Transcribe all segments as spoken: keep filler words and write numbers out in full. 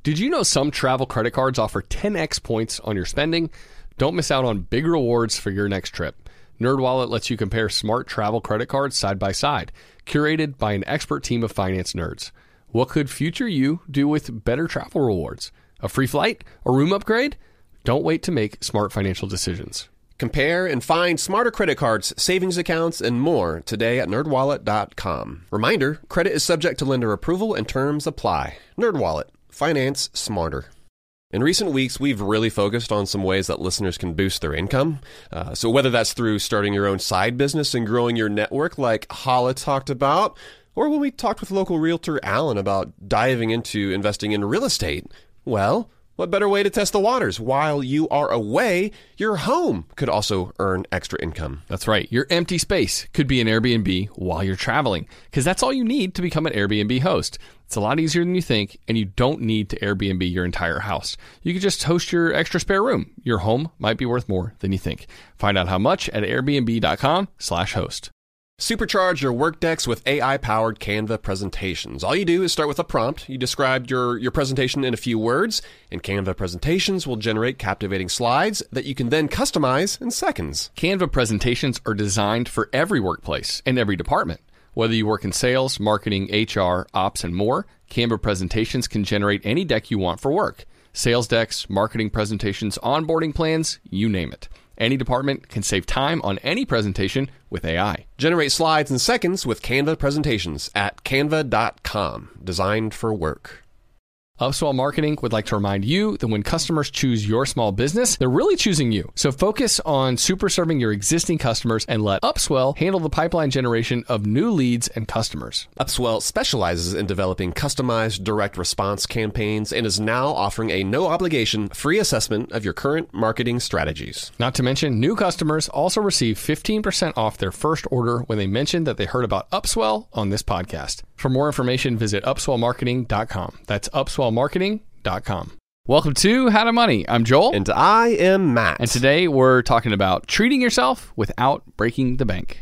Did you know some travel credit cards offer ten x points on your spending? Don't miss out on big rewards for your next trip. NerdWallet lets you compare smart travel credit cards side by side, curated by an expert team of finance nerds. What could future you do with better travel rewards? A free flight? A room upgrade? Don't wait to make smart financial decisions. Compare and find smarter credit cards, savings accounts, and more today at nerd wallet dot com. Reminder, credit is subject to lender approval and terms apply. NerdWallet. Finance smarter. In recent weeks, we've really focused on some ways that listeners can boost their income. Uh, so whether that's through starting your own side business and growing your network like Hala talked about, or when we talked with local realtor Alan about diving into investing in real estate, well, what better way to test the waters? While you are away, your home could also earn extra income. That's right. Your empty space could be an Airbnb while you're traveling, because that's all you need to become an Airbnb host. It's a lot easier than you think, and you don't need to Airbnb your entire house. You could just host your extra spare room. Your home might be worth more than you think. Find out how much at airbnb dot com slash host. Supercharge your work decks with A I-powered Canva presentations. All you do is start with a prompt. You describe your, your presentation in a few words, and Canva presentations will generate captivating slides that you can then customize in seconds. Canva presentations are designed for every workplace and every department. Whether you work in sales, marketing, H R, ops, and more, Canva presentations can generate any deck you want for work. Sales decks, marketing presentations, onboarding plans, you name it. Any department can save time on any presentation with A I. Generate slides in seconds with Canva presentations at canva dot com. Designed for work. Upswell Marketing would like to remind you that when customers choose your small business, they're really choosing you. So focus on super serving your existing customers and let Upswell handle the pipeline generation of new leads and customers. Upswell specializes in developing customized direct response campaigns and is now offering a no-obligation free assessment of your current marketing strategies. Not to mention, new customers also receive fifteen percent off their first order when they mention that they heard about Upswell on this podcast. For more information, visit upswell marketing dot com. That's upswell marketing dot com. Welcome to How to Money. I'm Joel. And I am Matt. And today we're talking about treating yourself without breaking the bank.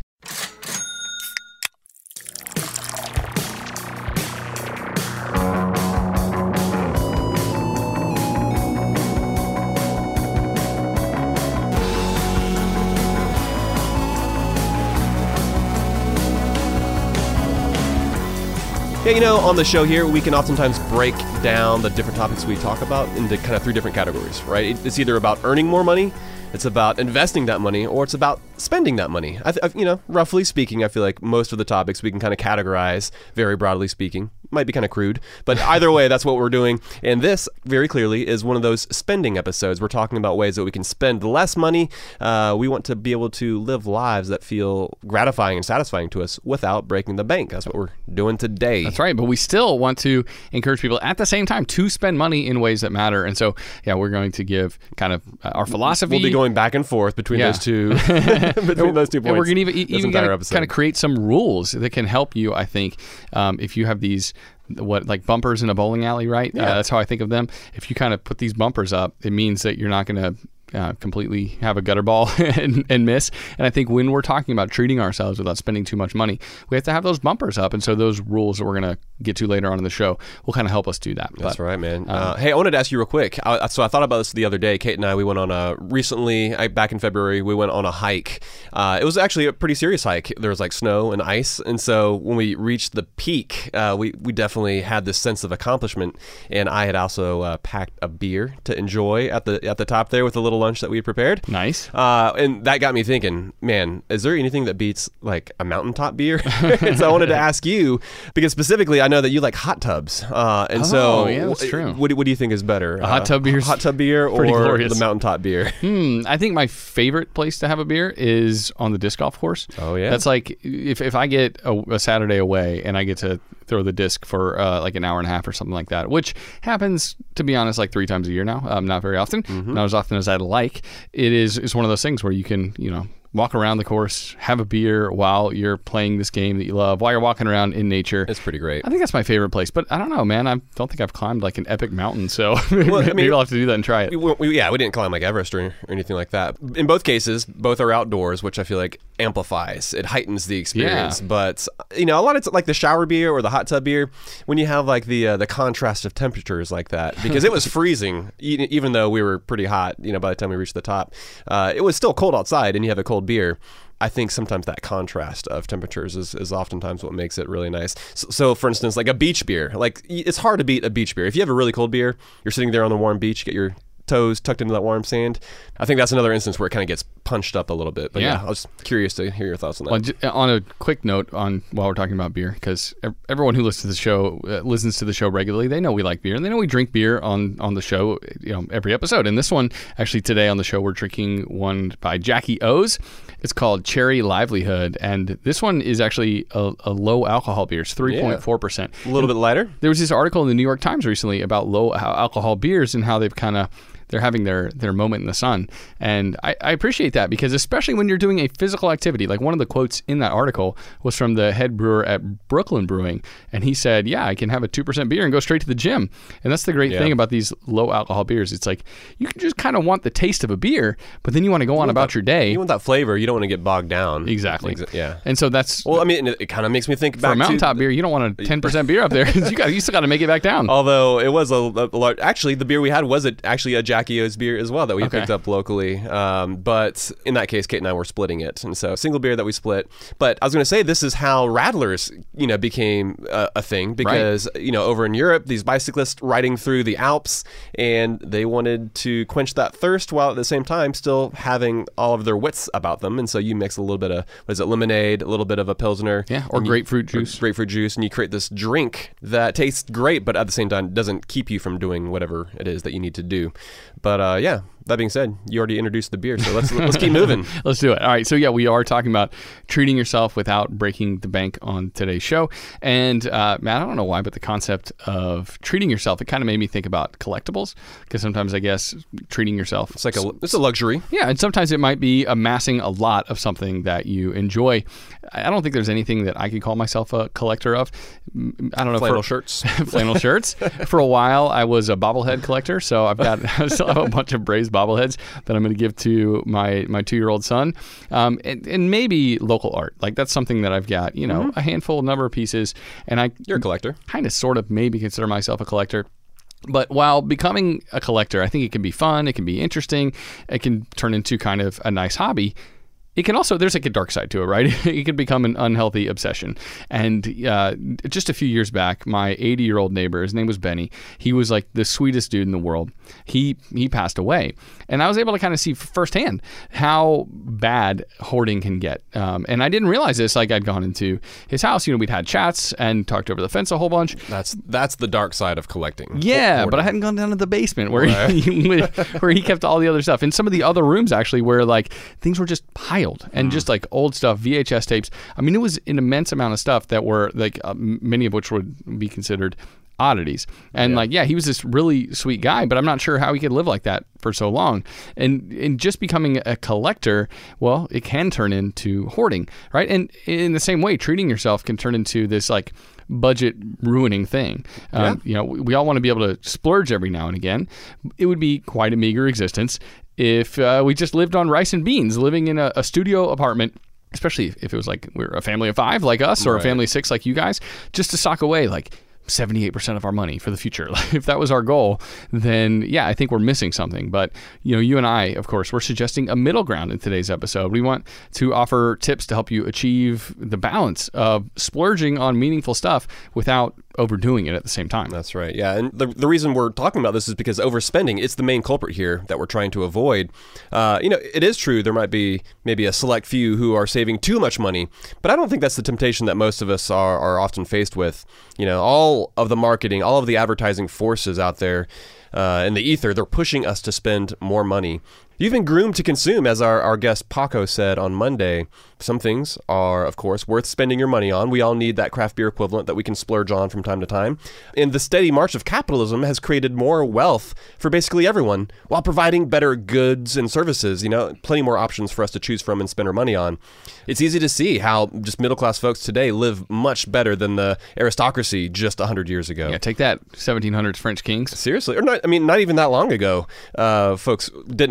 Yeah, you know, on the show here, we can oftentimes break down the different topics we talk about into kind of three different categories, right? It's either about earning more money, it's about investing that money, or it's about spending that money. I, th- you know, roughly speaking, I feel like most of the topics we can kind of categorize very broadly speaking. Might be kind of crude, but either way, that's what we're doing. And this, very clearly, is one of those spending episodes. We're talking about ways that we can spend less money. Uh, we want to be able to live lives that feel gratifying and satisfying to us without breaking the bank. That's what we're doing today. That's right, but we still want to encourage people at the same time to spend money in ways that matter. And so, yeah, we're going to give kind of uh, our philosophy. We'll be going back and forth between yeah. those two between those two points. And we're going to even, even kind of create some rules that can help you, I think, um, if you have these what like bumpers in a bowling alley, right? Yeah. Uh, that's how I think of them. If you kind of put these bumpers up, it means that you're not going to uh, completely have a gutter ball and, and miss. And I think when we're talking about treating ourselves without spending too much money, we have to have those bumpers up. And so those rules that we're going to get to later on in the show will kind of help us do that. That's but, right, man. Um, uh, hey, I wanted to ask you real quick. I, so I thought about this the other day. Kate and I, we went on a, recently, I, back in February, we went on a hike. Uh, it was actually a pretty serious hike. There was like snow and ice. And so when we reached the peak, uh, we, we definitely had this sense of accomplishment. And I had also uh, packed a beer to enjoy at the at the top there with a little lunch that we had prepared. Nice. Uh, and that got me thinking, man, is there anything that beats like a mountaintop beer? And so I wanted to ask you, because specifically I know that you like hot tubs. Uh, and oh, so yeah, that's true. What, what do you think is better? A hot tub beer? Hot tub beer or glorious. the mountaintop beer? Hmm. I think my favorite place to have a beer is on the disc golf course. Oh, yeah. That's like if, if I get a, a Saturday away and I get to throw the disc for uh, like an hour and a half or something like that, which happens, to be honest, like three times a year now. Um, not very often, mm-hmm. not as often as I'd like. It is it's one of those things where you can, you know, walk around the course, have a beer while you're playing this game that you love, while you're walking around in nature. It's pretty great. I think that's my favorite place, but I don't know, man. I don't think I've climbed like an epic mountain, so well, I mean, maybe I'll have to do that and try it. We, we, yeah, we didn't climb like Everest or, or anything like that. In both cases, both are outdoors, which I feel like amplifies, it heightens the experience. Yeah. But you know, a lot of t- like the shower beer or the hot tub beer, when you have like the uh, the contrast of temperatures like that, because it was freezing, e- even though we were pretty hot. You know, by the time we reached the top, uh, it was still cold outside, and you have a cold beer. I think sometimes that contrast of temperatures is, is oftentimes what makes it really nice. So, so, for instance, like a beach beer, like it's hard to beat a beach beer. If you have a really cold beer, you're sitting there on the warm beach, get your toes tucked into that warm sand. I think that's another instance where it kind of gets punched up a little bit. But yeah, yeah I was curious to hear your thoughts on that. Well, j- on a quick note on while we're talking about beer, because everyone who listens to the show uh, listens to the show regularly. They know we like beer, and they know we drink beer on on the show, you know, every episode. And this one, actually, today on the show, we're drinking one by Jackie O's. It's called Cherry Livelihood, and this one is actually a, a low alcohol beer. It's three point four percent. A little bit lighter. There was this article in the New York Times recently about low alcohol beers and how they've kind of they're having their, their moment in the sun. And I, I appreciate that, because especially when you're doing a physical activity, like one of the quotes in that article was from the head brewer at Brooklyn Brewing. And he said, yeah, I can have a two percent beer and go straight to the gym. And that's the great yeah. thing about these low alcohol beers. It's like you can just kind of want the taste of a beer, but then you want to go on about that, your day. You want that flavor. You don't want to get bogged down. Exactly. Exa- yeah. And so that's... Well, I mean, it, it kind of makes me think back to... For a mountaintop beer, you don't want a ten percent beer up there. you, got, you still got to make it back down. Although it was a, a large... Actually, the beer we had was a, actually a Jackie O's beer as well that we okay. picked up locally. Um, but in that case, Kate and I were splitting it. And so single beer that we split. But I was going to say, this is how Radlers, you know, became a, a thing. Because, right. you know, over in Europe, these bicyclists riding through the Alps, and they wanted to quench that thirst while at the same time still having all of their wits about them. And so you mix a little bit of, what is it, lemonade, a little bit of a Pilsner. Yeah, or grapefruit you, juice. Or grapefruit juice. And you create this drink that tastes great, but at the same time doesn't keep you from doing whatever it is that you need to do. But uh, yeah, that being said, you already introduced the beer, so let's let's keep moving. Let's do it. All right, so yeah, we are talking about treating yourself without breaking the bank on today's show. And uh, Matt, I don't know why, but the concept of treating yourself, it kind of made me think about collectibles, because sometimes I guess treating yourself, it's like a it's a luxury. Yeah, and sometimes it might be amassing a lot of something that you enjoy. I don't think there's anything that I could call myself a collector of. I don't know. Flannel for, shirts. flannel shirts. For a while, I was a bobblehead collector, so I've got I still have a bunch of Braves bobbleheads that I'm going to give to my my two-year-old son, um, and, and maybe local art. Like that's something that I've got, you know, mm-hmm. a handful, number of pieces, and I you're a collector. Kind of, sort of, maybe consider myself a collector. But while becoming a collector, I think it can be fun, it can be interesting, it can turn into kind of a nice hobby. It can also, there's like a dark side to it, right? It can become an unhealthy obsession. And uh, just a few years back, my eighty-year-old neighbor, his name was Benny, he was like the sweetest dude in the world. He he passed away. And I was able to kind of see firsthand how bad hoarding can get. Um, and I didn't realize this. Like I'd gone into his house, you know, we'd had chats and talked over the fence a whole bunch. That's that's the dark side of collecting. Yeah, hoarding. But I hadn't gone down to the basement where, right. he, where he kept all the other stuff. And some of the other rooms actually where like things were just piled. And mm. just like old stuff, V H S tapes. I mean, it was an immense amount of stuff that were like uh, many of which would be considered oddities. And yeah. like, yeah, he was this really sweet guy, but I'm not sure how he could live like that for so long. And and just becoming a collector, well, it can turn into hoarding, right? And in the same way, treating yourself can turn into this like budget ruining thing. Um, yeah. You know, we, we all want to be able to splurge every now and again. It would be quite a meager existence if uh, we just lived on rice and beans, living in a, a studio apartment, especially if it was like we were a family of five like us or right. a family of six like you guys, just to sock away like seventy-eight percent of our money for the future. Like, if that was our goal, then yeah, I think we're missing something. But you know, you and I, of course, we're suggesting a middle ground in today's episode. We want to offer tips to help you achieve the balance of splurging on meaningful stuff without overdoing it at the same time. That's right. Yeah. And the, the reason we're talking about this is because overspending, it's the main culprit here that we're trying to avoid. Uh, you know, it is true there might be maybe a select few who are saving too much money, but I don't think that's the temptation that most of us are, are often faced with. You know, all of the marketing, all of the advertising forces out there uh, in the ether, they're pushing us to spend more money. You've been groomed to consume, as our, our guest Paco said on Monday. Some things are, of course, worth spending your money on. We all need that craft beer equivalent that we can splurge on from time to time. And the steady march of capitalism has created more wealth for basically everyone while providing better goods and services. You know, plenty more options for us to choose from and spend our money on. It's easy to see how just middle-class folks today live much better than the aristocracy just one hundred years ago. Yeah, take that, seventeen hundreds French kings. Seriously. Or not, I mean, not even that long ago, uh, folks didn't have the kind of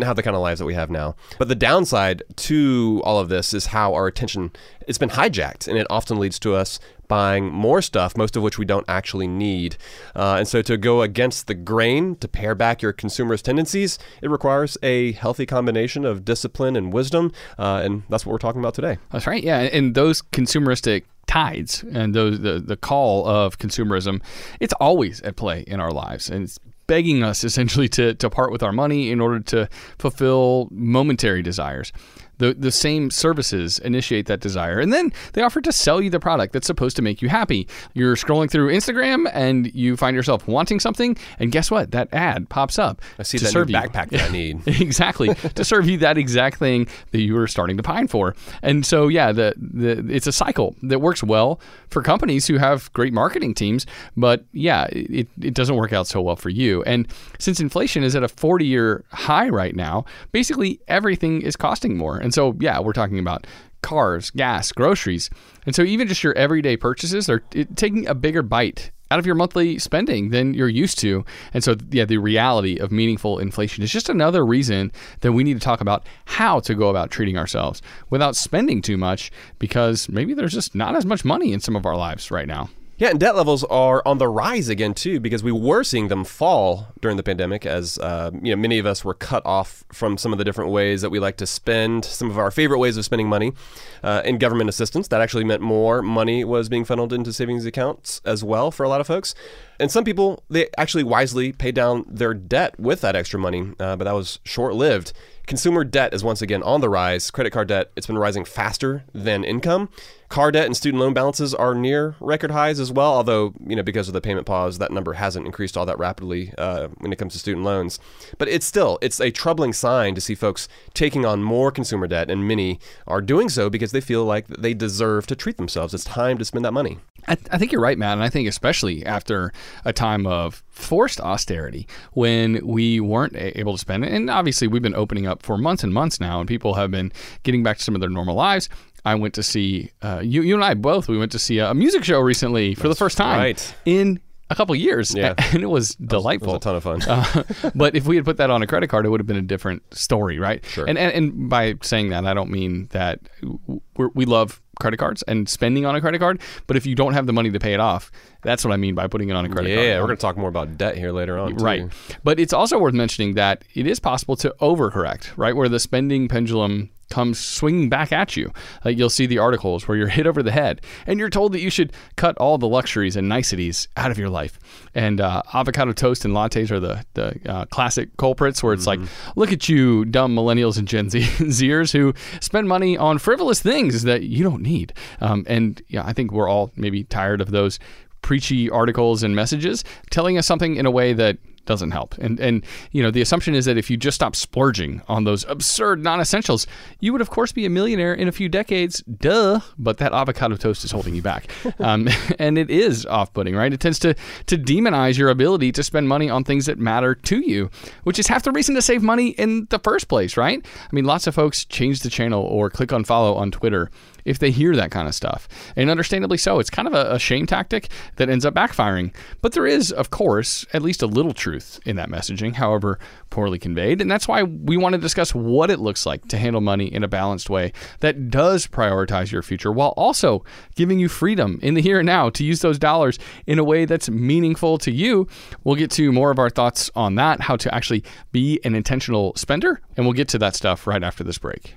lives that we have now. But the downside to all of this is how our attention, it's been hijacked, and it often leads to us buying more stuff, most of which we don't actually need. Uh, and so to go against the grain, to pare back your consumerist tendencies, it requires a healthy combination of discipline and wisdom. Uh, and that's what we're talking about today. That's right. Yeah. And those consumeristic tides and those the, the call of consumerism, it's always at play in our lives. And it's begging us essentially to, to part with our money in order to fulfill momentary desires. The the same services initiate that desire, and then they offer to sell you the product that's supposed to make you happy. You're scrolling through Instagram, and you find yourself wanting something, and guess what? That ad pops up. I see to that serve new you. backpack that I need. Exactly, to serve you that exact thing that you were starting to pine for. And so, yeah, the, the it's a cycle that works well for companies who have great marketing teams, but yeah, it, it doesn't work out so well for you. And since inflation is at a forty-year high right now, basically everything is costing more. And so, yeah, we're talking about cars, gas, groceries. And so even just your everyday purchases are it, taking a bigger bite out of your monthly spending than you're used to. And so, yeah, the reality of meaningful inflation is just another reason that we need to talk about how to go about treating ourselves without spending too much, because maybe there's just not as much money in some of our lives right now. Yeah, and debt levels are on the rise again, too, because we were seeing them fall during the pandemic as uh, you know, many of us were cut off from some of the different ways that we like to spend, some of our favorite ways of spending money uh, in government assistance. That actually meant more money was being funneled into savings accounts as well for a lot of folks. And some people, they actually wisely paid down their debt with that extra money, uh, but that was short-lived. Consumer debt is once again on the rise. Credit card debt, it's been rising faster than income. Car debt and student loan balances are near record highs as well, although, you know, because of the payment pause, that number hasn't increased all that rapidly uh, when it comes to student loans. But it's still, it's a troubling sign to see folks taking on more consumer debt, and many are doing so because they feel like they deserve to treat themselves. It's time to spend that money. I, th- I think you're right, Matt, and I think especially after a time of forced austerity when we weren't able to spend it, and obviously we've been opening up for months and months now, and people have been getting back to some of their normal lives. I went to see, uh, you you and I both, we went to see a music show recently for That's the first time right. in a couple of years, yeah. and it was delightful. It was a ton of fun. uh, but if we had put that on a credit card, it would have been a different story, right? Sure. And, and, and by saying that, I don't mean that we're, we love credit cards and spending on a credit card, but if you don't have the money to pay it off, that's what I mean by putting it on a credit yeah, card. Yeah, we're going to talk more about debt here later on, too. Right. But it's also worth mentioning that it is possible to overcorrect, right? Where the spending pendulum comes swinging back at you. Like you'll see the articles where you're hit over the head and you're told that you should cut all the luxuries and niceties out of your life. And uh, avocado toast and lattes are the, the uh, classic culprits where it's mm-hmm. like, look at you dumb millennials and Gen Z Zers who spend money on frivolous things that you don't need. Um, and yeah, I think we're all maybe tired of those preachy articles and messages telling us something in a way that doesn't help. And, and you know, the assumption is that if you just stop splurging on those absurd non-essentials, you would, of course, be a millionaire in a few decades. Duh. But that avocado toast is holding you back. um, and it is off-putting, right? It tends to, to demonize your ability to spend money on things that matter to you, which is half the reason to save money in the first place, right? I mean, lots of folks change the channel or click on follow on Twitter if they hear that kind of stuff. And understandably so. It's kind of a, a shame tactic that ends up backfiring. But there is, of course, at least a little truth in that messaging, however poorly conveyed. And that's why we want to discuss what it looks like to handle money in a balanced way that does prioritize your future while also giving you freedom in the here and now to use those dollars in a way that's meaningful to you. We'll get to more of our thoughts on that, how to actually be an intentional spender. And we'll get to that stuff right after this break.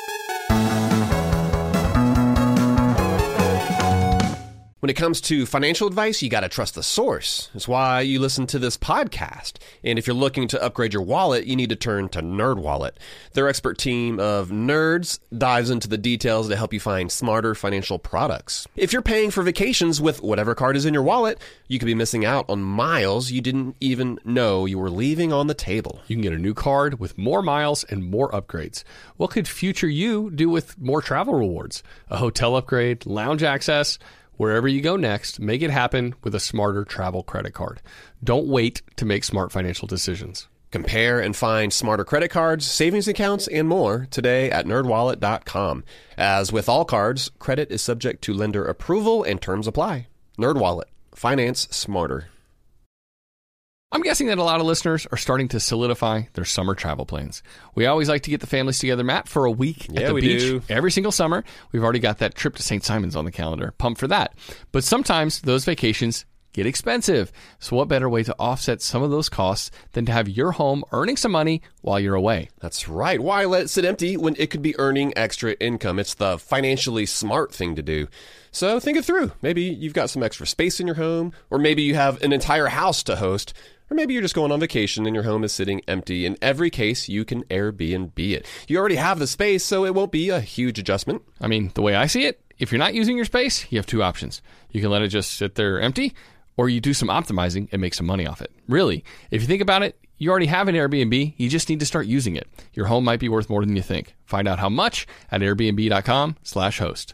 When it comes to financial advice, you got to trust the source. That's why you listen to this podcast. And if you're looking to upgrade your wallet, you need to turn to NerdWallet. Their expert team of nerds dives into the details to help you find smarter financial products. If you're paying for vacations with whatever card is in your wallet, you could be missing out on miles you didn't even know you were leaving on the table. You can get a new card with more miles and more upgrades. What could future you do with more travel rewards? A hotel upgrade, lounge access. Wherever you go next, make it happen with a smarter travel credit card. Don't wait to make smart financial decisions. Compare and find smarter credit cards, savings accounts, and more today at nerd wallet dot com. As with all cards, credit is subject to lender approval and terms apply. NerdWallet. Finance smarter. I'm guessing that a lot of listeners are starting to solidify their summer travel plans. We always like to get the families together, Matt, for a week yeah, at the we beach do. every single summer. We've already got that trip to Saint Simons on the calendar. Pumped for that. But sometimes those vacations get expensive. So what better way to offset some of those costs than to have your home earning some money while you're away? That's right. Why let it sit empty when it could be earning extra income? It's the financially smart thing to do. So think it through. Maybe you've got some extra space in your home, or maybe you have an entire house to host, or maybe you're just going on vacation and your home is sitting empty. In every case, you can Airbnb it. You already have the space, so it won't be a huge adjustment. I mean, the way I see it, if you're not using your space, you have two options. You can let it just sit there empty, or you do some optimizing and make some money off it. Really, if you think about it, you already have an Airbnb. You just need to start using it. Your home might be worth more than you think. Find out how much at airbnb.com slash host.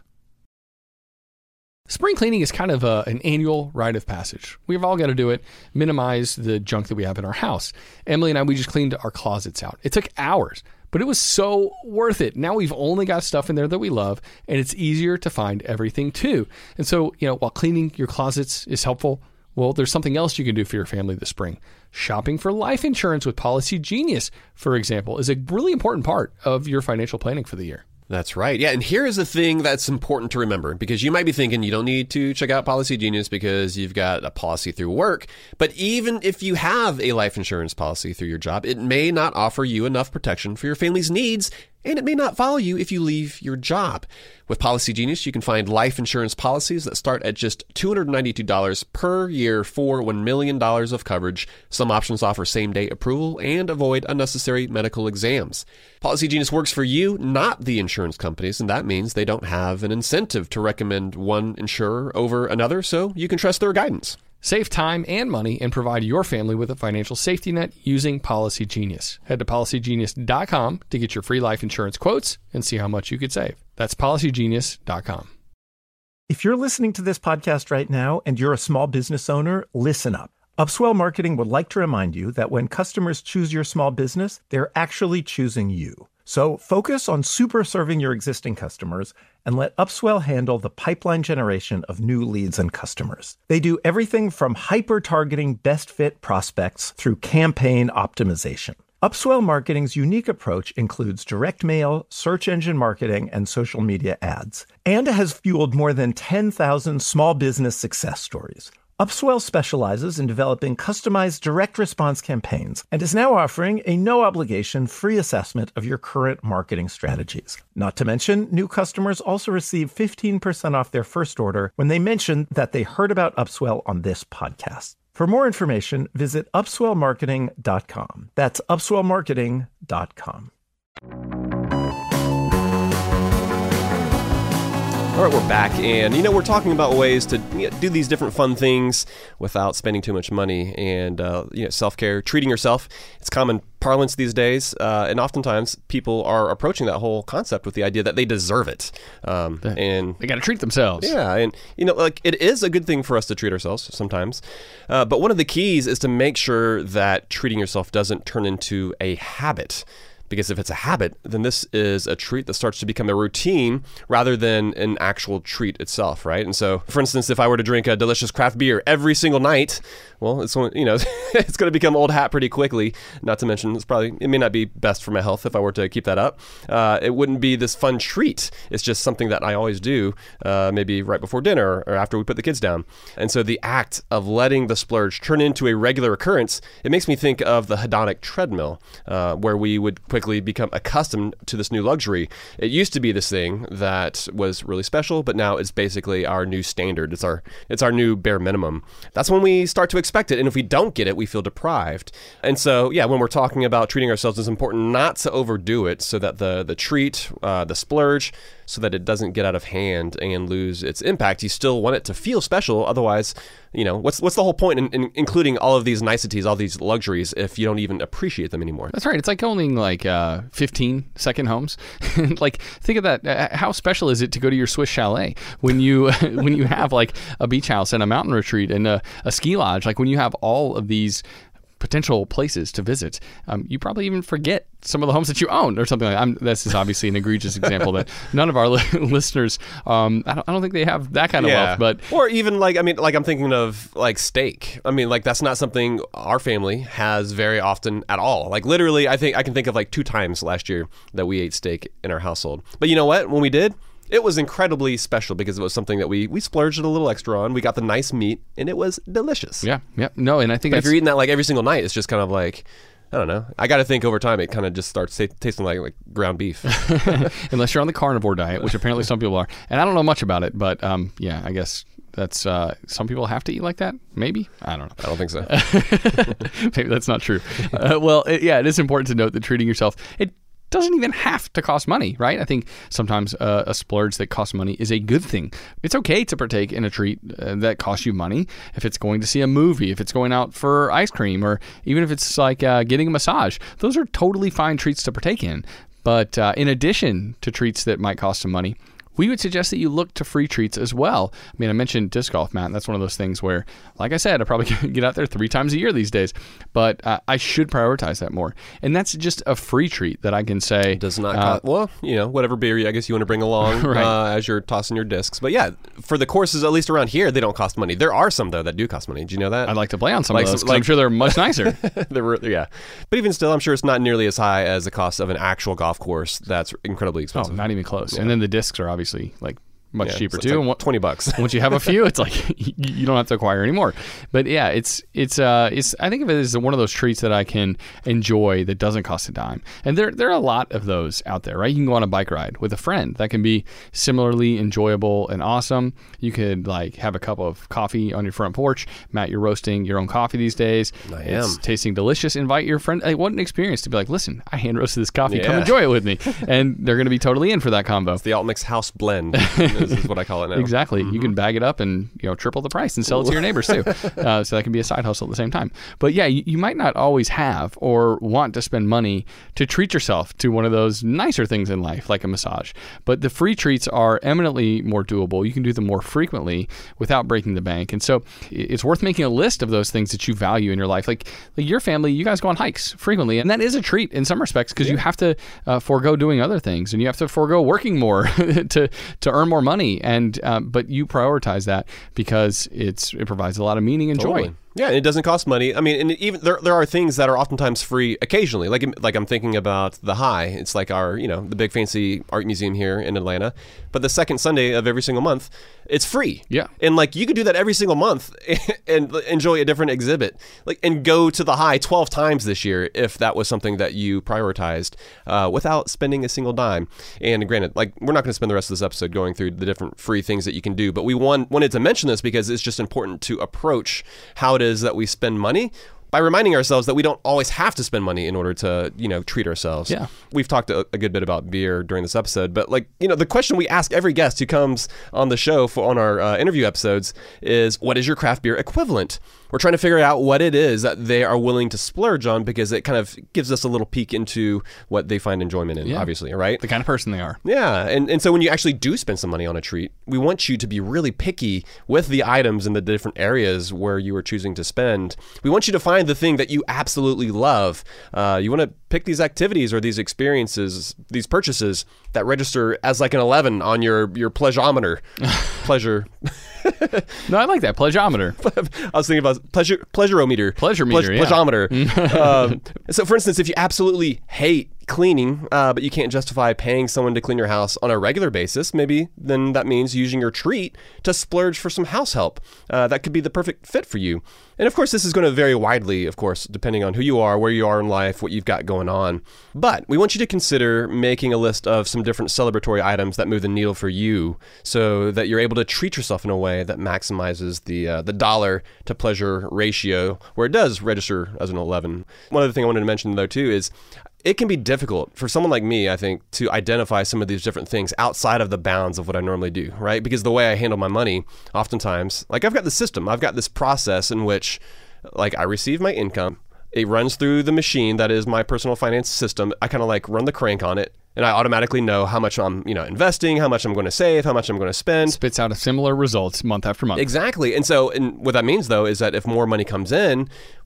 Spring cleaning is kind of a, an annual rite of passage. We've all got to do it, minimize the junk that we have in our house. Emily and I, we just cleaned our closets out. It took hours, but it was so worth it. Now we've only got stuff in there that we love, and it's easier to find everything too. And so, you know, while cleaning your closets is helpful, well, there's something else you can do for your family this spring. Shopping for life insurance with Policy Genius, for example, is a really important part of your financial planning for the year. That's right. Yeah, and here is the thing that's important to remember, because you might be thinking you don't need to check out Policy Genius because you've got a policy through work. But even if you have a life insurance policy through your job, it may not offer you enough protection for your family's needs, and it may not follow you if you leave your job. With Policy Genius, you can find life insurance policies that start at just two hundred ninety-two dollars per year for one million dollars of coverage. Some options offer same-day approval and avoid unnecessary medical exams. Policy Genius works for you, not the insurance companies, and that means they don't have an incentive to recommend one insurer over another, so you can trust their guidance. Save time and money and provide your family with a financial safety net using Policy Genius. Head to policy genius dot com to get your free life insurance quotes and see how much you could save. That's policy genius dot com. If you're listening to this podcast right now and you're a small business owner, listen up. Upswell Marketing would like to remind you that when customers choose your small business, they're actually choosing you. So focus on super serving your existing customers and let Upswell handle the pipeline generation of new leads and customers. They do everything from hyper-targeting best fit prospects through campaign optimization. Upswell Marketing's unique approach includes direct mail, search engine marketing, and social media ads, and has fueled more than ten thousand small business success stories. Upswell specializes in developing customized direct response campaigns and is now offering a no-obligation free assessment of your current marketing strategies. Not to mention, new customers also receive fifteen percent off their first order when they mention that they heard about Upswell on this podcast. For more information, visit upswell marketing dot com. That's upswell marketing dot com. All right, we're back, and you know, we're talking about ways to you know, do these different fun things without spending too much money, and uh, you know, self-care, treating yourself. It's common parlance these days, uh, and oftentimes people are approaching that whole concept with the idea that they deserve it, um, and they got to treat themselves. Yeah, and you know, like it is a good thing for us to treat ourselves sometimes, uh, but one of the keys is to make sure that treating yourself doesn't turn into a habit. Because if it's a habit, then this is a treat that starts to become a routine rather than an actual treat itself, right? And so, for instance, if I were to drink a delicious craft beer every single night, well, it's you know it's going to become old hat pretty quickly. Not to mention, it's probably it may not be best for my health if I were to keep that up. Uh, it wouldn't be this fun treat. It's just something that I always do, uh, maybe right before dinner or after we put the kids down. And so, the act of letting the splurge turn into a regular occurrence, it makes me think of the hedonic treadmill, uh, where we would quickly become accustomed to this new luxury. It used to be this thing that was really special, but now it's basically our new standard. It's our it's our new bare minimum. That's when we start to expect it, and if we don't get it, we feel deprived. And so, yeah, when we're talking about treating ourselves, it's important not to overdo it, so that the the treat, uh, the splurge, so that it doesn't get out of hand and lose its impact. You still want it to feel special, otherwise, you know, what's what's the whole point in, in including all of these niceties, all these luxuries, if you don't even appreciate them anymore? That's right. It's like owning like uh, fifteen second homes. Like, think of that. Uh, how special is it to go to your Swiss chalet when you when you have like a beach house and a mountain retreat and a, a ski lodge? Like when you have all of these potential places to visit, um, you probably even forget some of the homes that you own or something like that. I'm, this is obviously an egregious example that none of our li- listeners, um, I, don't, I don't think they have that kind of yeah. wealth. But or even like, I mean, like I'm thinking of like steak. I mean, like that's not something our family has very often at all. Like literally, I think I can think of like two times last year that we ate steak in our household. But you know what? When we did, it was incredibly special because it was something that we we splurged a little extra on. We got the nice meat, and it was delicious. Yeah, yeah. No, and I think but if you're eating that like every single night, it's just kind of like, I don't know. I got to think over time, it kind of just starts t- tasting like, like ground beef. Unless you're on the carnivore diet, which apparently some people are. And I don't know much about it, but um, yeah, I guess that's uh, some people have to eat like that. Maybe. I don't know. I don't think so. Maybe that's not true. Uh, well, it, yeah, it is important to note that treating yourself, it doesn't even have to cost money, right? I think sometimes uh, a splurge that costs money is a good thing. It's okay to partake in a treat uh, that costs you money if it's going to see a movie, if it's going out for ice cream, or even if it's like uh, getting a massage. Those are totally fine treats to partake in. But uh, in addition to treats that might cost some money, we would suggest that you look to free treats as well. I mean, I mentioned disc golf, Matt. That's one of those things where, like I said, I probably get out there three times a year these days, but uh, I should prioritize that more. And that's just a free treat that I can say. It does not uh, cost, well, you know, whatever beer I guess you want to bring along right. uh, as you're tossing your discs. But yeah, for the courses, at least around here, they don't cost money. There are some, though, that do cost money. Do you know that? I'd like to play on some like of those, some, like, I'm sure they're much nicer. they're, yeah. But even still, I'm sure it's not nearly as high as the cost of an actual golf course that's incredibly expensive. Oh, not even close. Yeah. And then the discs are obviously like much yeah, cheaper so too. Like twenty bucks. Once you have a few, it's like you don't have to acquire anymore. But yeah, it's it's uh it's I think of it as one of those treats that I can enjoy that doesn't cost a dime. And there there are a lot of those out there, right? You can go on a bike ride with a friend. That can be similarly enjoyable and awesome. You could like have a cup of coffee on your front porch. Matt, you're roasting your own coffee these days. I it's am. tasting delicious. Invite your friend. Like, what an experience to be like, listen, I hand roasted this coffee. Yeah. Come enjoy it with me. And they're going to be totally in for that combo. It's the Altmix House Blend. This is what I call it now. Exactly. Mm-hmm. You can bag it up and, you know, triple the price and sell it to your neighbors too. Uh, so that can be a side hustle at the same time. But yeah, you, you might not always have or want to spend money to treat yourself to one of those nicer things in life, like a massage. But the free treats are eminently more doable. You can do them more frequently without breaking the bank. And so it's worth making a list of those things that you value in your life. Like, like your family, you guys go on hikes frequently. And that is a treat in some respects because yeah. you have to uh, forego doing other things and you have to forego working more to, to earn more money. And um, but you prioritize that because it's it provides a lot of meaning and totally. joy. Yeah, and it doesn't cost money. I mean, and even there there are things that are oftentimes free occasionally. Like like I'm thinking about the High. It's like our, you know, the big fancy art museum here in Atlanta. But the second Sunday of every single month, it's free. Yeah. And like you could do that every single month and enjoy a different exhibit. Like and go to the High twelve times this year if that was something that you prioritized uh, without spending a single dime. And granted, like we're not going to spend the rest of this episode going through the different free things that you can do, but we want, wanted to mention this because it's just important to approach how it is that we spend money by reminding ourselves that we don't always have to spend money in order to, you know, treat ourselves. Yeah. We've talked a, a good bit about beer during this episode, but like, you know, the question we ask every guest who comes on the show for on our uh, interview episodes is, what is your craft beer equivalent? We're trying to figure out what it is that they are willing to splurge on because it kind of gives us a little peek into what they find enjoyment in, yeah. obviously, right? The kind of person they are. Yeah, and, and so when you actually do spend some money on a treat, we want you to be really picky with the items in the different areas where you are choosing to spend. We want you to find the thing that you absolutely love. Uh, you want to pick these activities or these experiences, these purchases that register as like an eleven on your, your pleasureometer. Pleasure. No, I like that. Pleasureometer. I was thinking about pleasure, pleasureometer. Pleasure meter, Ple- yeah. Pleasureometer. um, so, for instance, if you absolutely hate cleaning, uh, but you can't justify paying someone to clean your house on a regular basis, maybe then that means using your treat to splurge for some house help. Uh, that could be the perfect fit for you. And of course, this is going to vary widely, of course, depending on who you are, where you are in life, what you've got going on. But we want you to consider making a list of some different celebratory items that move the needle for you so that you're able to treat yourself in a way that maximizes the uh, the dollar to pleasure ratio, where it does register as an eleven. One other thing I wanted to mention, though, too, is it can be difficult for someone like me, I think, to identify some of these different things outside of the bounds of what I normally do, right? Because the way I handle my money, oftentimes, like I've got the system, I've got this process in which, like, I receive my income, it runs through the machine that is my personal finance system. I kind of like run the crank on it, and I automatically know how much I'm, you know, investing, how much I'm going to save, how much I'm going to spend. Spits out a similar results month after month. Exactly. And so, and what that means, though, is that if more money comes in,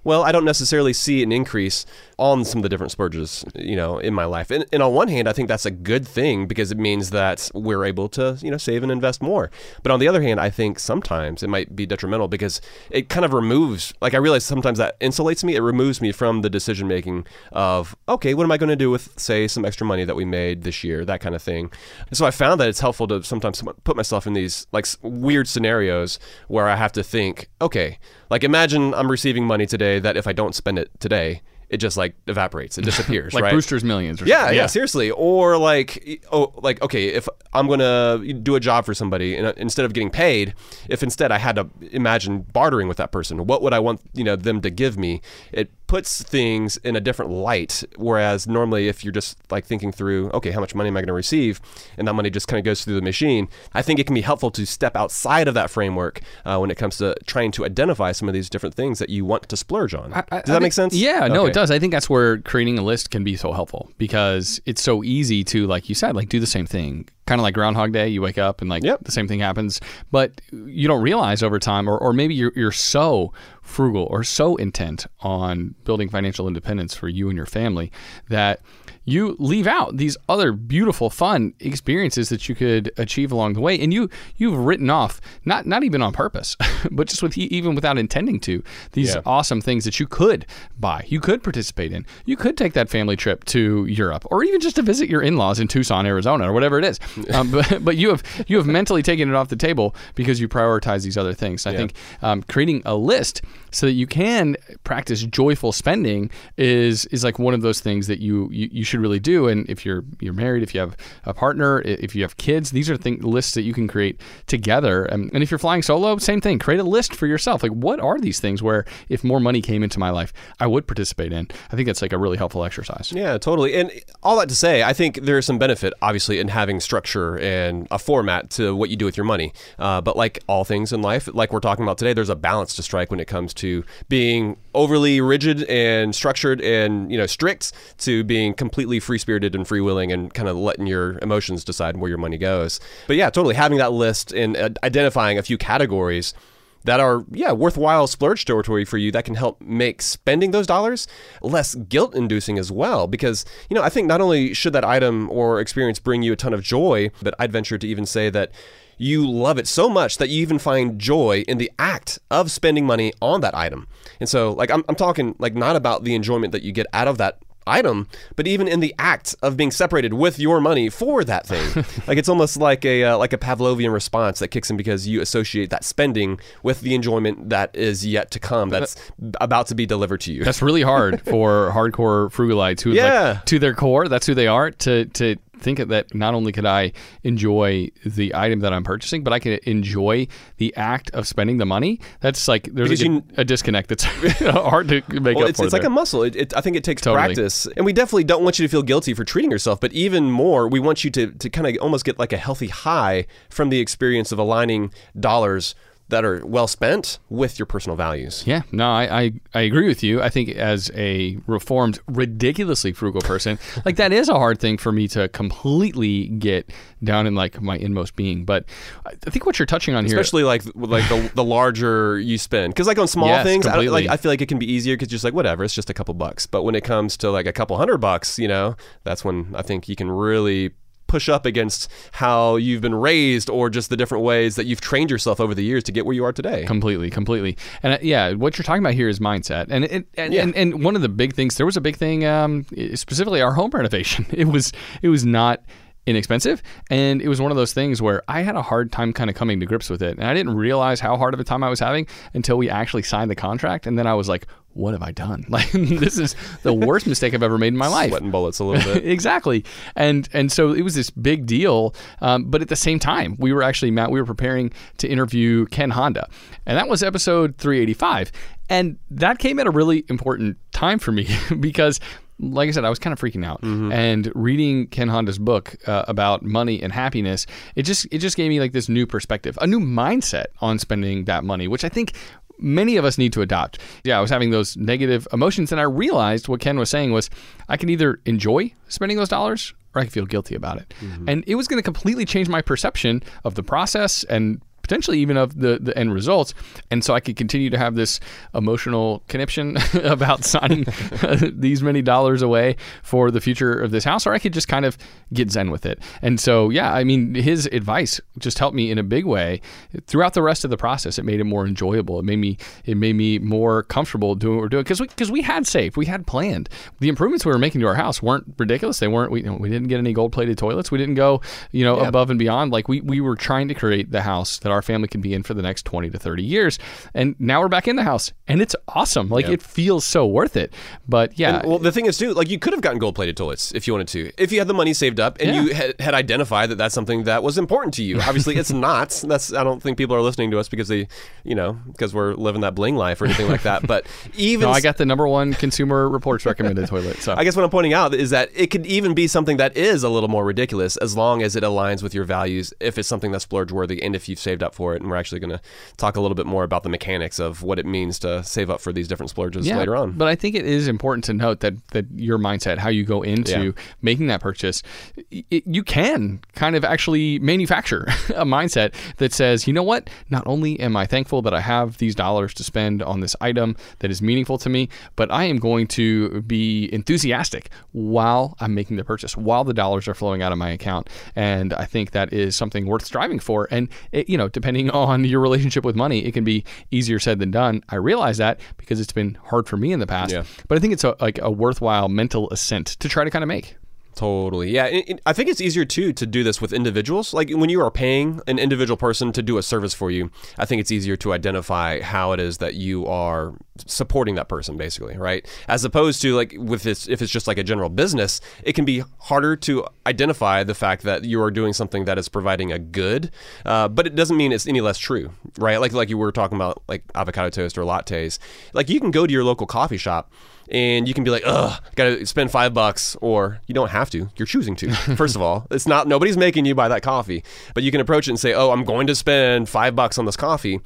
well, I don't necessarily see an increase on some of the different splurges, you know, in my life. And, and on one hand, I think that's a good thing because it means that we're able to, you know, save and invest more. But on the other hand, I think sometimes it might be detrimental because it kind of removes, like I realize sometimes that insulates me. It removes me from the decision making of, okay, what am I going to do with, say, some extra money that we made this year, that kind of thing. And so I found that it's helpful to sometimes put myself in these like weird scenarios where I have to think, okay, like imagine I'm receiving money today that if I don't spend it today, it just like evaporates. It disappears, like right? Brewster's Millions or yeah, something. Yeah, Yeah, seriously. Or like, oh, like, okay, if I'm going to do a job for somebody and instead of getting paid, if instead I had to imagine bartering with that person, what would I want, you know, them to give me? It puts things in a different light. Whereas normally if you're just like thinking through, okay, how much money am I going to receive? And that money just kind of goes through the machine. I think it can be helpful to step outside of that framework uh, when it comes to trying to identify some of these different things that you want to splurge on. I, I, Does that I think, make sense? Yeah, no, okay. it does. I think that's where creating a list can be so helpful because it's so easy to, like you said, like do the same thing. Kind of like Groundhog Day, you wake up and like yep. the same thing happens, but you don't realize over time, or, or maybe you're you're so frugal or so intent on building financial independence for you and your family that you leave out these other beautiful, fun experiences that you could achieve along the way, and you you've written off not not even on purpose, but just with even without intending to these yeah. awesome things that you could buy, you could participate in, you could take that family trip to Europe, or even just to visit your in-laws in Tucson, Arizona, or whatever it is. Um, but but you have you have mentally taken it off the table because you prioritize these other things. I yeah. think um, creating a list so that you can practice joyful spending is is like one of those things that you you, you should really do. And if you're you're married, if you have a partner, if you have kids, these are thing, lists that you can create together. And, and if you're flying solo, same thing. Create a list for yourself. Like, what are these things where if more money came into my life, I would participate in? I think that's like a really helpful exercise. Yeah, totally. And all that to say, I think there's some benefit, obviously, in having structure and a format to what you do with your money. Uh, but like all things in life, like we're talking about today, there's a balance to strike when it comes to being overly rigid and structured and, you know, strict to being completely free-spirited and free-willing and kind of letting your emotions decide where your money goes. But yeah, totally having that list and uh, identifying a few categories that are, yeah, worthwhile splurge territory for you that can help make spending those dollars less guilt-inducing as well. Because, you know, I think not only should that item or experience bring you a ton of joy, but I'd venture to even say that you love it so much that you even find joy in the act of spending money on that item. And so, like, I'm, I'm talking, like, not about the enjoyment that you get out of that item, but even in the act of being separated with your money for that thing. Like, it's almost like a uh, like a Pavlovian response that kicks in because you associate that spending with the enjoyment that is yet to come, that's about to be delivered to you. That's really hard for hardcore frugalites who, yeah. like, to their core, that's who they are, to to think that not only could I enjoy the item that I'm purchasing, but I can enjoy the act of spending the money. That's like, there's a, you, a disconnect that's hard to make well, up it's, for. It's there. like a muscle. It, it, I think it takes totally. practice. And we definitely don't want you to feel guilty for treating yourself, but even more, we want you to, to kind of almost get like a healthy high from the experience of aligning dollars that are well spent with your personal values. Yeah, no, I, I, I agree with you. I think as a reformed, ridiculously frugal person, like that is a hard thing for me to completely get down in like my inmost being. But I think what you're touching on here, especially like like the, the larger you spend, because like on small yes, things, I, like I feel like it can be easier because just like whatever, it's just a couple bucks. But when it comes to like a couple hundred bucks, you know, that's when I think you can really push up against how you've been raised or just the different ways that you've trained yourself over the years to get where you are today. Completely, completely. And uh, yeah, what you're talking about here is mindset. And it, and, yeah. and and one of the big things, there was a big thing, um, specifically our home renovation. It was it was not inexpensive, and it was one of those things where I had a hard time kind of coming to grips with it, and I didn't realize how hard of a time I was having until we actually signed the contract, and then I was like, what have I done? Like, this is the worst mistake I've ever made in my life. Sweating bullets a little bit. Exactly. And and so it was this big deal, um, but at the same time, we were actually, Matt, we were preparing to interview Ken Honda, and that was episode three eighty-five, and that came at a really important time for me because, like I said, I was kind of freaking out, mm-hmm. and reading Ken Honda's book uh, about money and happiness, it just it just gave me like this new perspective, a new mindset on spending that money, which I think many of us need to adopt. Yeah, I was having those negative emotions, and I realized what Ken was saying was I can either enjoy spending those dollars or I can feel guilty about it. Mm-hmm. And it was going to completely change my perception of the process and potentially even of the, the end results. And so I could continue to have this emotional conniption about signing these many dollars away for the future of this house, or I could just kind of get zen with it. And so, yeah, I mean, his advice just helped me in a big way throughout the rest of the process. It made it more enjoyable. It made me, it made me more comfortable doing what we're doing, because we, because we had saved, we had planned. The improvements we were making to our house weren't ridiculous. They weren't, we, you know, we didn't get any gold-plated toilets. We didn't go, you know, yeah. above and beyond. Like we, we were trying to create the house that our family can be in for the next twenty to thirty years. And now we're back in the house, and it's awesome. Like, yeah. it feels so worth it. But yeah. And, well, the thing is too, like, you could have gotten gold-plated toilets if you wanted to, if you had the money saved up and yeah. you had, had identified that that's something that was important to you. Obviously, it's not. That's, I don't think people are listening to us because they, you know, because we're living that bling life or anything like that. But even no, I got the number one Consumer Reports recommended toilet. So I guess what I'm pointing out is that it could even be something that is a little more ridiculous as long as it aligns with your values, if it's something that's splurge worthy and if you've saved up for it. And we're actually going to talk a little bit more about the mechanics of what it means to save up for these different splurges yeah, later on. But I think it is important to note that that your mindset, how you go into yeah. making that purchase, it, you can kind of actually manufacture a mindset that says, you know what, not only am I thankful that I have these dollars to spend on this item that is meaningful to me, but I am going to be enthusiastic while I'm making the purchase, while the dollars are flowing out of my account. And I think that is something worth striving for. And it, you know, depending on your relationship with money, it can be easier said than done. I realize that because it's been hard for me in the past, yeah. but I think it's a, like a worthwhile mental assent to try to kind of make. Totally. Yeah. It, it, I think it's easier, too, to do this with individuals. Like when you are paying an individual person to do a service for you, I think it's easier to identify how it is that you are supporting that person, basically, right? As opposed to like with this, if it's just like a general business, it can be harder to identify the fact that you are doing something that is providing a good, uh, but it doesn't mean it's any less true, right? Like, like you were talking about like avocado toast or lattes. Like you can go to your local coffee shop and you can be like, ugh, gotta spend five bucks, or you don't have to. You're choosing to. First of all, it's not, nobody's making you buy that coffee, but you can approach it and say, oh, I'm going to spend five bucks on this coffee.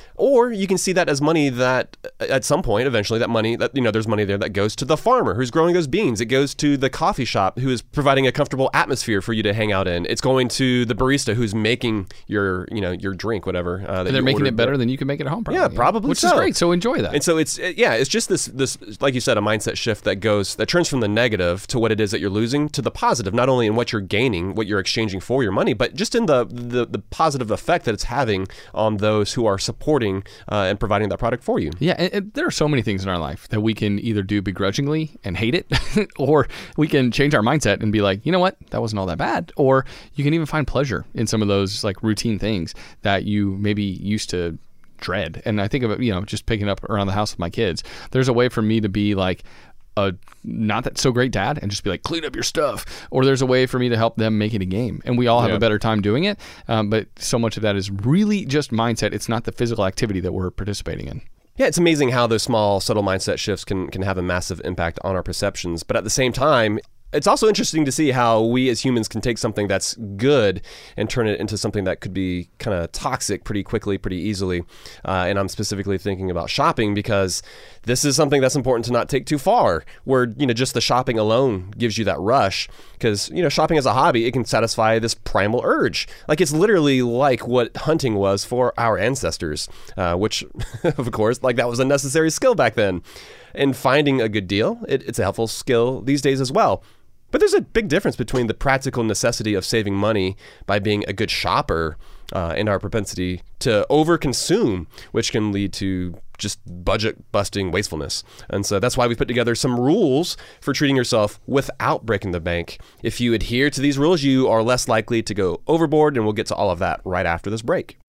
Or you can see that as money that at some point, eventually, that money, that you know, there's money there that goes to the farmer who's growing those beans. It goes to the coffee shop who is providing a comfortable atmosphere for you to hang out in. It's going to the barista who's making your, you know, your drink, whatever. Uh, that and they're making it better there. Than you can make it at home, probably. Yeah, probably Which so. is great. So enjoy that. And so it's, yeah, it's just this, this, like you said, a mindset shift that goes, that turns from the negative to what it is that you're losing to the positive, not only in what you're gaining, what you're exchanging for your money, but just in the, the, the positive effect that it's having on those who are supporting uh, and providing that product for you. Yeah, and, and there are so many things in our life that we can either do begrudgingly and hate it, or we can change our mindset and be like, you know what, that wasn't all that bad. Or you can even find pleasure in some of those like routine things that you maybe used to dread. And I think of it, you know, just picking up around the house with my kids. There's a way for me to be like a not that so great dad and just be like, clean up your stuff. Or there's a way for me to help them make it a game. And we all have yeah. a better time doing it. Um, but so much of that is really just mindset. It's not the physical activity that we're participating in. Yeah, it's amazing how those small, subtle mindset shifts can can have a massive impact on our perceptions. But at the same time, it's also interesting to see how we as humans can take something that's good and turn it into something that could be kind of toxic pretty quickly, pretty easily. Uh, and I'm specifically thinking about shopping because this is something that's important to not take too far, where, you know, just the shopping alone gives you that rush. Because, you know, shopping as a hobby, it can satisfy this primal urge. Like it's literally like what hunting was for our ancestors, uh, which, of course, like that was a necessary skill back then. And finding a good deal, it, it's a helpful skill these days as well. But there's a big difference between the practical necessity of saving money by being a good shopper uh, and our propensity to overconsume, which can lead to just budget-busting wastefulness. And so that's why we put together some rules for treating yourself without breaking the bank. If you adhere to these rules, you are less likely to go overboard, and we'll get to all of that right after this break.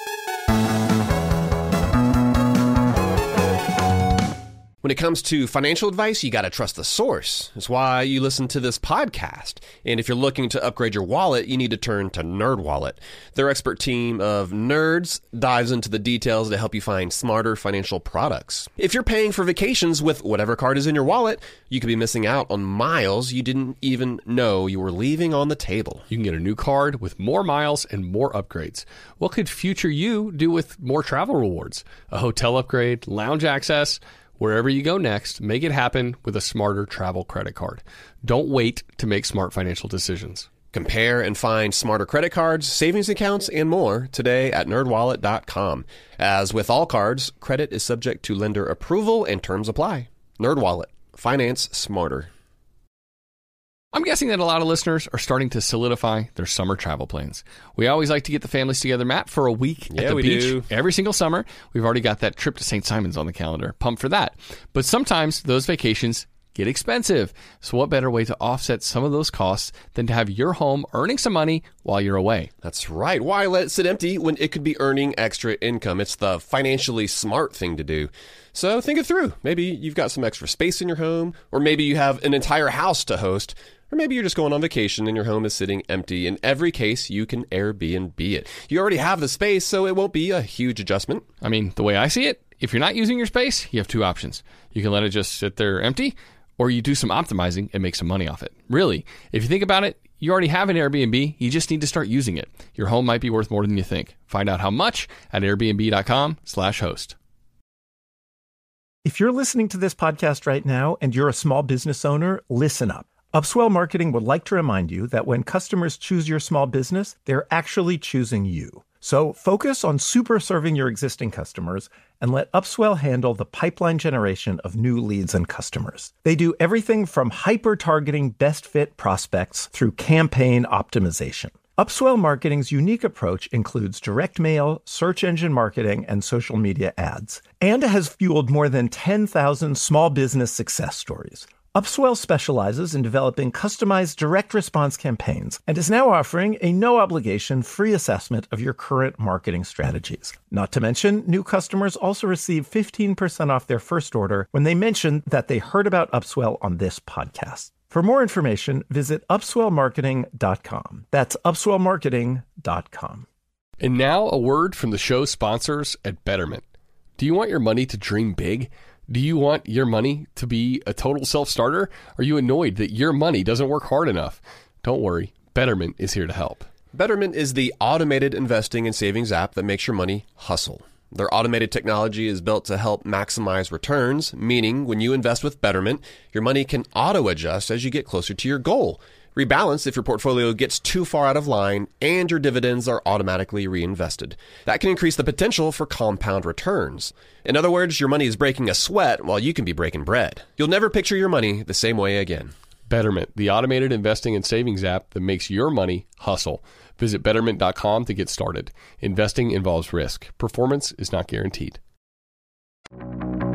When it comes to financial advice, you got to trust the source. That's why you listen to this podcast. And if you're looking to upgrade your wallet, you need to turn to NerdWallet. Their expert team of nerds dives into the details to help you find smarter financial products. If you're paying for vacations with whatever card is in your wallet, you could be missing out on miles you didn't even know you were leaving on the table. You can get a new card with more miles and more upgrades. What could future you do with more travel rewards? A hotel upgrade, lounge access? Wherever you go next, make it happen with a smarter travel credit card. Don't wait to make smart financial decisions. Compare and find smarter credit cards, savings accounts, and more today at nerd wallet dot com. As with all cards, credit is subject to lender approval and terms apply. NerdWallet. Finance smarter. I'm guessing that a lot of listeners are starting to solidify their summer travel plans. We always like to get the families together, Matt, for a week yeah, at the we beach do. every single summer. We've already got that trip to Saint Simons on the calendar. Pumped for that. But sometimes those vacations get expensive. So what better way to offset some of those costs than to have your home earning some money while you're away? That's right. Why let it sit empty when it could be earning extra income? It's the financially smart thing to do. So think it through. Maybe you've got some extra space in your home, or maybe you have an entire house to host, or maybe you're just going on vacation and your home is sitting empty. In every case, you can Airbnb it. You already have the space, so it won't be a huge adjustment. I mean, the way I see it, if you're not using your space, you have two options. You can let it just sit there empty, or you do some optimizing and make some money off it. Really, if you think about it, you already have an Airbnb. You just need to start using it. Your home might be worth more than you think. Find out how much at airbnb dot com slash host. If you're listening to this podcast right now and you're a small business owner, listen up. Upswell Marketing would like to remind you that when customers choose your small business, they're actually choosing you. So focus on super serving your existing customers and let Upswell handle the pipeline generation of new leads and customers. They do everything from hyper-targeting best fit prospects through campaign optimization. Upswell Marketing's unique approach includes direct mail, search engine marketing, and social media ads, and has fueled more than ten thousand small business success stories. Upswell specializes in developing customized direct response campaigns and is now offering a no-obligation free assessment of your current marketing strategies. Not to mention, new customers also receive fifteen percent off their first order when they mention that they heard about Upswell on this podcast. For more information, visit upswell marketing dot com. That's upswell marketing dot com. And now a word from the show sponsors at Betterment. Do you want your money to dream big? Do you want your money to be a total self-starter? Are you annoyed that your money doesn't work hard enough? Don't worry, Betterment is here to help. Betterment is the automated investing and savings app that makes your money hustle. Their automated technology is built to help maximize returns, meaning when you invest with Betterment, your money can auto-adjust as you get closer to your goal. Rebalance if your portfolio gets too far out of line, and your dividends are automatically reinvested. That can increase the potential for compound returns. In other words, your money is breaking a sweat while you can be breaking bread. You'll never picture your money the same way again. Betterment, the automated investing and savings app that makes your money hustle. Visit betterment dot com to get started. Investing involves risk. Performance is not guaranteed. All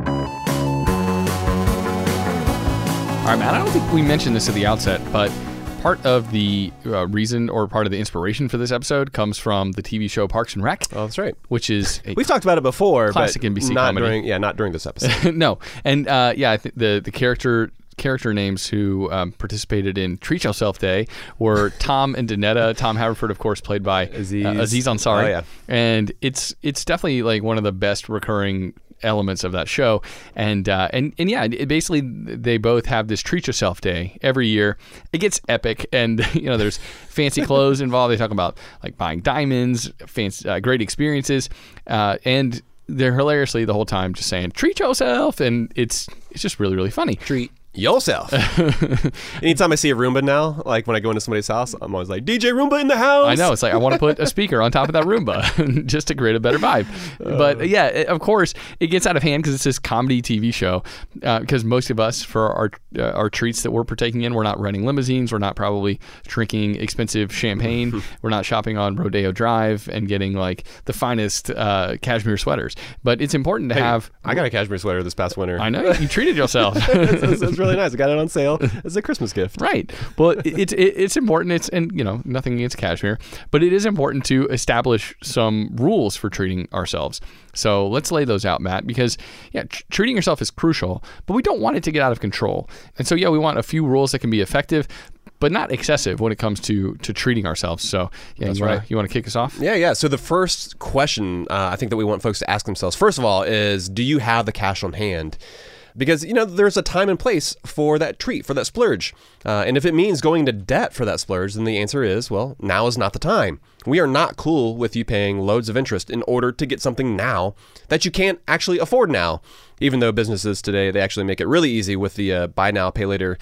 right, Matt, I don't think we mentioned this at the outset, but part of the uh, reason or part of the inspiration for this episode comes from the T V show Parks and Rec. Oh, that's right. Which is a We've talked about it before, classic but N B C not comedy. during yeah, not during this episode. No, and uh, yeah, I think the the character character names who um, participated in Treat Yourself Day were Tom and Danetta. Tom Haverford, of course, played by Aziz, uh, Aziz Ansari. Oh, yeah. And it's it's definitely like one of the best recurring elements of that show. And uh, and and yeah, it basically they both have this Treat Yourself Day every year. It gets epic, and you know there's fancy clothes involved. They talk about like buying diamonds, fancy, uh, great experiences, uh, and they're hilariously the whole time just saying treat yourself, and it's it's just really really funny. Treat yourself. Anytime I see a Roomba now, like when I go into somebody's house, I'm always like, D J Roomba in the house. I know. It's like I want to put a speaker on top of that Roomba just to create a better vibe. Uh, but yeah, it, of course, it gets out of hand because it's this comedy T V show. Because uh, most of us, for our uh, our treats that we're partaking in, we're not renting limousines. We're not probably drinking expensive champagne. We're not shopping on Rodeo Drive and getting like the finest uh, cashmere sweaters. But it's important to hey, have. I got a cashmere sweater this past winter. I know. You treated yourself. it's, it's, it's really nice. I got it on sale as a Christmas gift. Right. Well, it's it, it's important. It's and you know nothing against cashmere, but it is important to establish some rules for treating ourselves. So let's lay those out, Matt, because yeah, tr- treating yourself is crucial, but we don't want it to get out of control. And so yeah, we want a few rules that can be effective, but not excessive when it comes to to treating ourselves. So yeah, That's you wanna, right. you want to kick us off? Yeah, yeah. So the first question uh, I think that we want folks to ask themselves, first of all, is do you have the cash on hand? Because, you know, there's a time and place for that treat, for that splurge. Uh, and if it means going into debt for that splurge, then the answer is, well, now is not the time. We are not cool with you paying loads of interest in order to get something now that you can't actually afford now. Even though businesses today, they actually make it really easy with the uh, buy now, pay later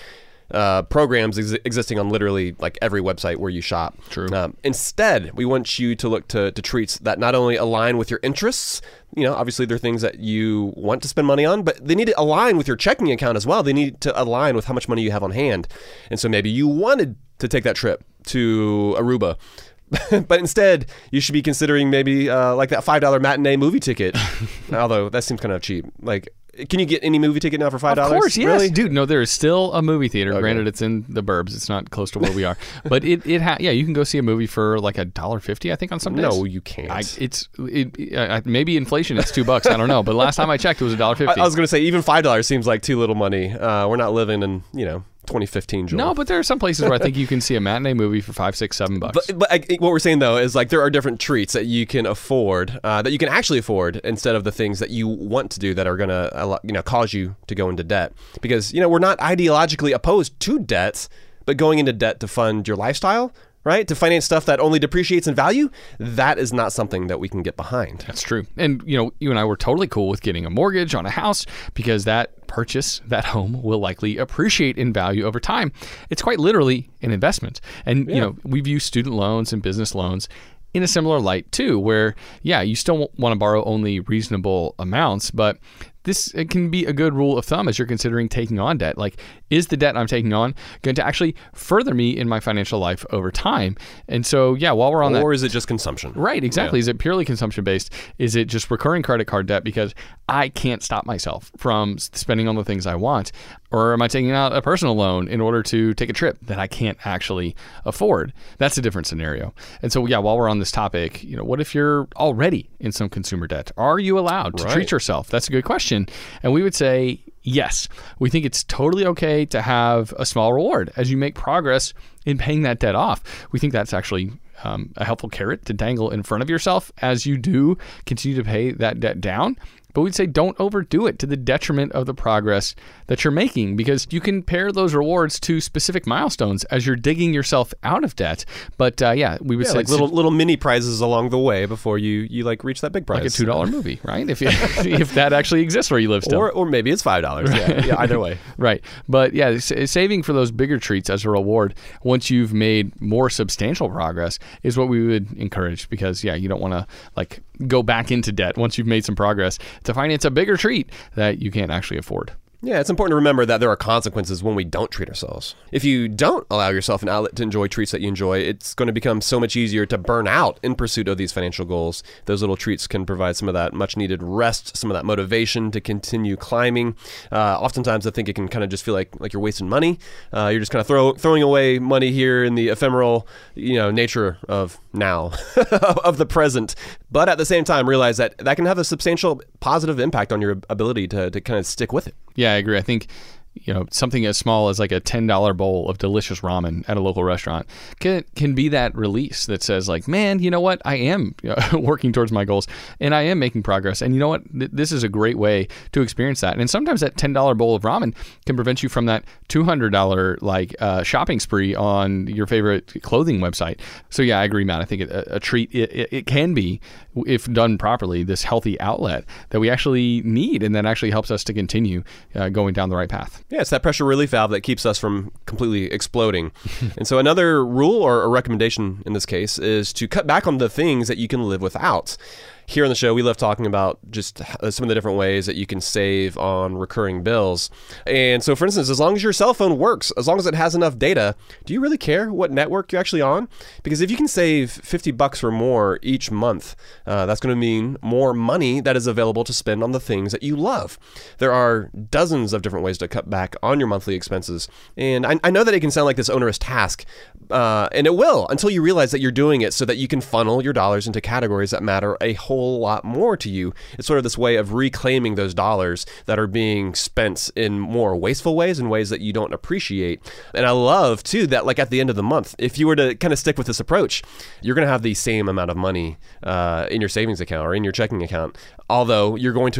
uh, programs ex- existing on literally like every website where you shop. True. Um, instead, we want you to look to, to treats that not only align with your interests. You know, obviously there are things that you want to spend money on, but they need to align with your checking account as well. They need to align with how much money you have on hand. And so maybe you wanted to take that trip to Aruba, but instead you should be considering maybe uh, like that five dollar matinee movie ticket. Although that seems kind of cheap. Like, can you get any movie ticket now for five dollars? Of course, yes. Really? Dude, no, there is still a movie theater. Okay. Granted, it's in the burbs. It's not close to where we are. But it, it ha- yeah, you can go see a movie for like a dollar fifty, I think, on some days. No, you can't. I, it's it, uh, maybe inflation, it's two bucks. I don't know. But last time I checked, it was a dollar fifty. I, I was going to say, even five dollars seems like too little money. Uh, we're not living in, you know, twenty fifteen, Joel. No, but there are some places where I think you can see a matinee movie for five, six, seven bucks. But, but I, what we're saying, though, is like there are different treats that you can afford, uh, that you can actually afford instead of the things that you want to do that are going to, you know, cause you to go into debt. Because, you know, we're not ideologically opposed to debt, but going into debt to fund your lifestyle, right? To finance stuff that only depreciates in value, that is not something that we can get behind. That's true. And, you know, you and I were totally cool with getting a mortgage on a house because that purchase, that home, will likely appreciate in value over time. It's quite literally an investment. And, yeah. you know, we view student loans and business loans in a similar light too, where, yeah, you still want to borrow only reasonable amounts, but this it can be a good rule of thumb as you're considering taking on debt. Like, is the debt I'm taking on going to actually further me in my financial life over time? And so, yeah, while we're on or that... Or is it just consumption? Right, exactly. Yeah. Is it purely consumption-based? Is it just recurring credit card debt because I can't stop myself from spending on the things I want? Or am I taking out a personal loan in order to take a trip that I can't actually afford? That's a different scenario. And so, yeah, while we're on this topic, you know, what if you're already in some consumer debt? Are you allowed to right. treat yourself? That's a good question. And we would say, yes. We think it's totally okay to have a small reward as you make progress in paying that debt off. We think that's actually um, a helpful carrot to dangle in front of yourself as you do continue to pay that debt down. But we'd say don't overdo it to the detriment of the progress that you're making, because you can pair those rewards to specific milestones as you're digging yourself out of debt. But uh, yeah, we would yeah, say like little little mini prizes along the way before you, you like reach that big prize. Like a two dollar movie, right? If you, if that actually exists where you live still. Or, or maybe it's five dollars. Yeah, yeah, either way. Right. But yeah, s- saving for those bigger treats as a reward once you've made more substantial progress is what we would encourage, because yeah, you don't want to like go back into debt once you've made some progress to finance a bigger treat that you can't actually afford. Yeah, it's important to remember that there are consequences when we don't treat ourselves. If you don't allow yourself an outlet to enjoy treats that you enjoy, it's going to become so much easier to burn out in pursuit of these financial goals. Those little treats can provide some of that much needed rest, some of that motivation to continue climbing. Uh, oftentimes I think it can kind of just feel like, like you're wasting money. Uh, you're just kind of throw, throwing away money here in the ephemeral, you know, nature of now, of the present. But at the same time, realize that that can have a substantial positive impact on your ability to, to kind of stick with it. Yeah, I agree. I think, you know, something as small as like a ten dollar bowl of delicious ramen at a local restaurant can can be that release that says like, man, you know what? I am working towards my goals and I am making progress. And you know what? Th- this is a great way to experience that. And sometimes that ten dollar bowl of ramen can prevent you from that two hundred dollars like uh, shopping spree on your favorite clothing website. So yeah, I agree, Matt. I think it, a, a treat, it, it, it can be, if done properly, this healthy outlet that we actually need and that actually helps us to continue uh, going down the right path. Yeah, it's that pressure relief valve that keeps us from completely exploding. And so another rule or a recommendation in this case is to cut back on the things that you can live without. Here on the show, we love talking about just some of the different ways that you can save on recurring bills. And so, for instance, as long as your cell phone works, as long as it has enough data, do you really care what network you're actually on? Because if you can save fifty bucks or more each month, uh, that's going to mean more money that is available to spend on the things that you love. There are dozens of different ways to cut back on your monthly expenses. And I, I know that it can sound like this onerous task, uh, and it will, until you realize that you're doing it so that you can funnel your dollars into categories that matter a whole lot more to you. It's sort of this way of reclaiming those dollars that are being spent in more wasteful ways, in ways that you don't appreciate. And I love too that like at the end of the month, if you were to kind of stick with this approach, you're going to have the same amount of money uh, in your savings account or in your checking account, although you're going to have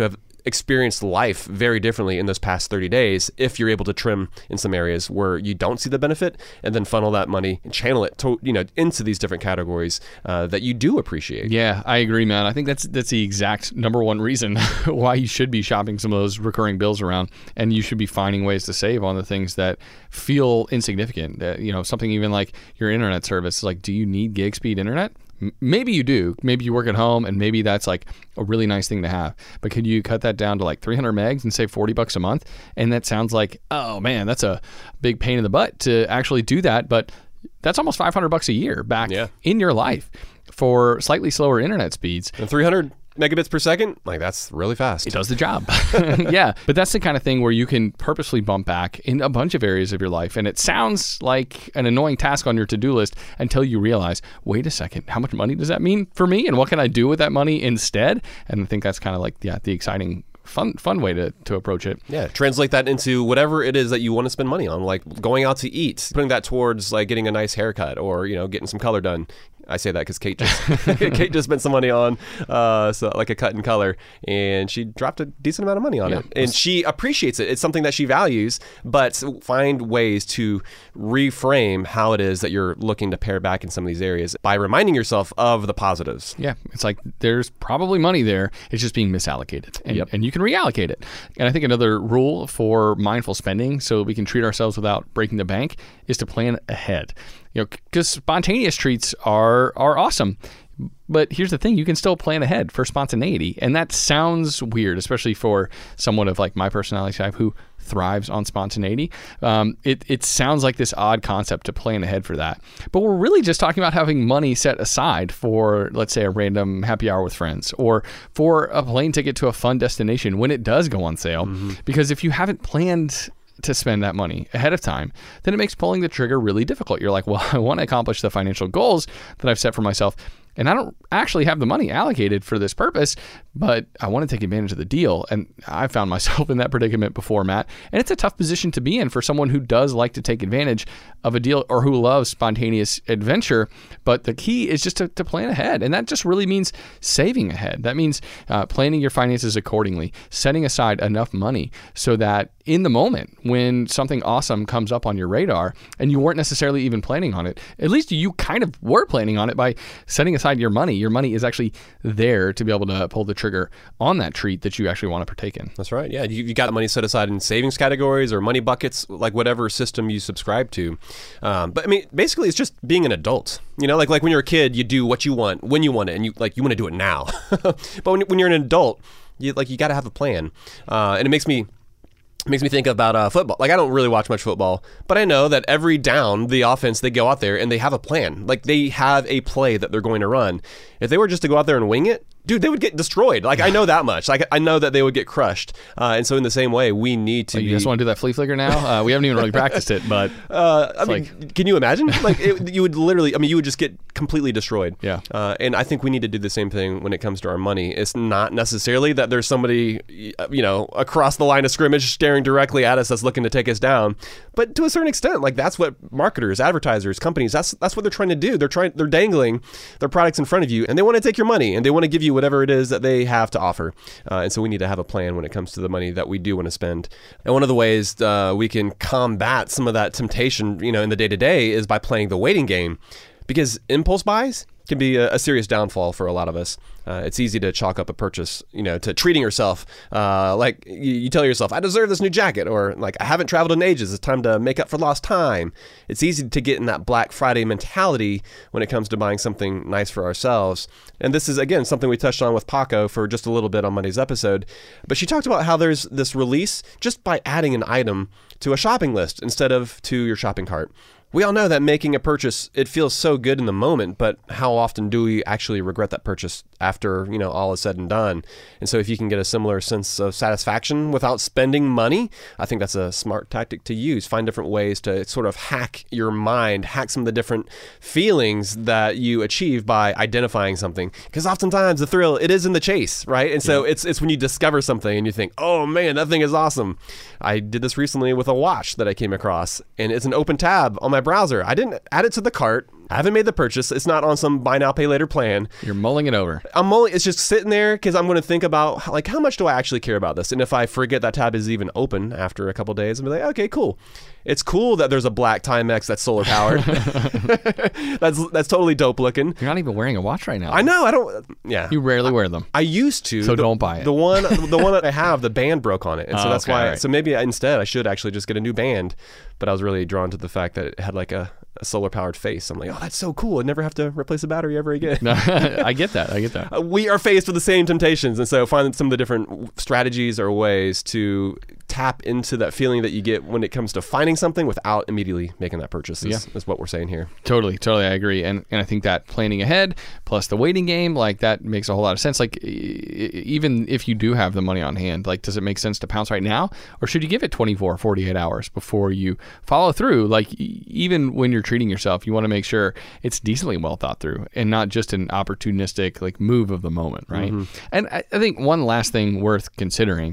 experienced life very differently in those past thirty days if you're able to trim in some areas where you don't see the benefit and then funnel that money and channel it to, you know, into these different categories uh, that you do appreciate. Yeah, I agree, man. I think that's that's the exact number one reason why you should be shopping some of those recurring bills around, and you should be finding ways to save on the things that feel insignificant. Uh, you know, something even like your internet service. Like, do you need gig speed internet? Maybe you do. Maybe you work at home, and maybe that's like a really nice thing to have. But could you cut that down to like three hundred megs and save forty bucks a month? And that sounds like, oh man, that's a big pain in the butt to actually do that. But that's almost five hundred bucks a year back yeah. in your life for slightly slower internet speeds. And three hundred megabits per second, like that's really fast. It does the job. Yeah, but that's the kind of thing where you can purposely bump back in a bunch of areas of your life. And it sounds like an annoying task on your to-do list until you realize, wait a second, how much money does that mean for me? And what can I do with that money instead? And I think that's kind of like, yeah, the exciting fun fun way to, to approach it. Yeah, translate that into whatever it is that you want to spend money on, like going out to eat, putting that towards like getting a nice haircut or, you know, getting some color done. I say that because Kate just Kate just spent some money on uh, so like a cut and color, and she dropped a decent amount of money on yeah. it, and she appreciates it. It's something that she values, but find ways to reframe how it is that you're looking to pare back in some of these areas by reminding yourself of the positives. Yeah, it's like there's probably money there. It's just being misallocated, and, yep. and you can reallocate it. And I think another rule for mindful spending, so we can treat ourselves without breaking the bank, is to plan ahead. You know, because spontaneous treats are are awesome. But here's the thing, you can still plan ahead for spontaneity. And that sounds weird, especially for someone of like my personality type who thrives on spontaneity. Um, it, it sounds like this odd concept to plan ahead for that. But we're really just talking about having money set aside for, let's say, a random happy hour with friends or for a plane ticket to a fun destination when it does go on sale. Mm-hmm. Because if you haven't planned to spend that money ahead of time, then it makes pulling the trigger really difficult. You're like, well, I want to accomplish the financial goals that I've set for myself, and I don't actually have the money allocated for this purpose, but I want to take advantage of the deal. And I found myself in that predicament before, Matt. And it's a tough position to be in for someone who does like to take advantage of a deal or who loves spontaneous adventure. But the key is just to, to plan ahead. And that just really means saving ahead. That means uh, planning your finances accordingly, setting aside enough money so that in the moment when something awesome comes up on your radar and you weren't necessarily even planning on it, at least you kind of were planning on it by setting aside your money. Your money is actually there to be able to pull the trigger on that treat that you actually want to partake in. That's right. Yeah, you, you got money set aside in savings categories or money buckets, like whatever system you subscribe to. Um, but I mean, basically, it's just being an adult. You know, like like when you're a kid, you do what you want when you want it, and you like you want to do it now. But when, when you're an adult, you like you got to have a plan, uh, and it makes me. It makes me think about uh, football. Like, I don't really watch much football, but I know that every down, the offense, they go out there and they have a plan. Like, they have a play that they're going to run. If they were just to go out there and wing it, dude, they would get destroyed. Like, I know that much. Like, I know that they would get crushed. Uh, and so in the same way, we need to oh, you be... just want to do that flea flicker now? Uh, we haven't even really practiced it, but... Uh, I mean, like... can you imagine? Like, it, you would literally... I mean, you would just get completely destroyed. Yeah. Uh, and I think we need to do the same thing when it comes to our money. It's not necessarily that there's somebody, you know, across the line of scrimmage staring directly at us that's looking to take us down. But to a certain extent, like, that's what marketers, advertisers, companies, that's that's what they're trying to do. They're trying, they're dangling their products in front of you, and they want to take your money, and they want to give you whatever it is that they have to offer. Uh, and so we need to have a plan when it comes to the money that we do want to spend. And one of the ways uh, we can combat some of that temptation, you know, in the day-to-day is by playing the waiting game, because impulse buys can be a, a serious downfall for a lot of us. Uh, it's easy to chalk up a purchase, you know, to treating yourself. Uh, like you, you tell yourself, I deserve this new jacket, or like, I haven't traveled in ages. It's time to make up for lost time. It's easy to get in that Black Friday mentality when it comes to buying something nice for ourselves. And this is, again, something we touched on with Paco for just a little bit on Monday's episode. But she talked about how there's this release just by adding an item to a shopping list instead of to your shopping cart. We all know that making a purchase, it feels so good in the moment, but how often do we actually regret that purchase after, you know, all is said and done? And so if you can get a similar sense of satisfaction without spending money, I think that's a smart tactic to use. Find different ways to sort of hack your mind, hack some of the different feelings that you achieve by identifying something. Because oftentimes the thrill, it is in the chase, right? And so yeah. it's it's when you discover something and you think, oh man, that thing is awesome. I did this recently with a watch that I came across, and it's an open tab on my browser. I didn't add it to the cart. I haven't made the purchase. It's not on some buy now, pay later plan. You're mulling it over. I'm mulling. It's just sitting there because I'm going to think about, like, how much do I actually care about this? And if I forget that tab is even open after a couple of days, I'll be like, okay, cool. It's cool that there's a black Timex that's solar powered. that's that's totally dope looking. You're not even wearing a watch right now. I know. I don't. Yeah. You rarely wear them. I used to. So the, don't buy it. The one, the one that I have, the band broke on it, and so Oh, that's okay, why. right. So maybe I, instead I should actually just get a new band. But I was really drawn to the fact that it had like a, a solar powered face. I'm like, oh, that's so cool. I'd never have to replace a battery ever again. No, I get that. I get that. Uh, we are faced with the same temptations, and so finding some of the different strategies or ways to tap into that feeling that you get when it comes to finding something without immediately making that purchase is, Yeah. is what we're saying here. Totally, totally, I agree, and and I think that planning ahead plus the waiting game, like that makes a whole lot of sense. Like e- even if you do have the money on hand, like does it make sense to pounce right now, or should you give it twenty-four, forty-eight hours before you follow through? Like e- even when you're treating yourself, you want to make sure it's decently well thought through and not just an opportunistic like move of the moment, right? Mm-hmm. And I, I think one last thing worth considering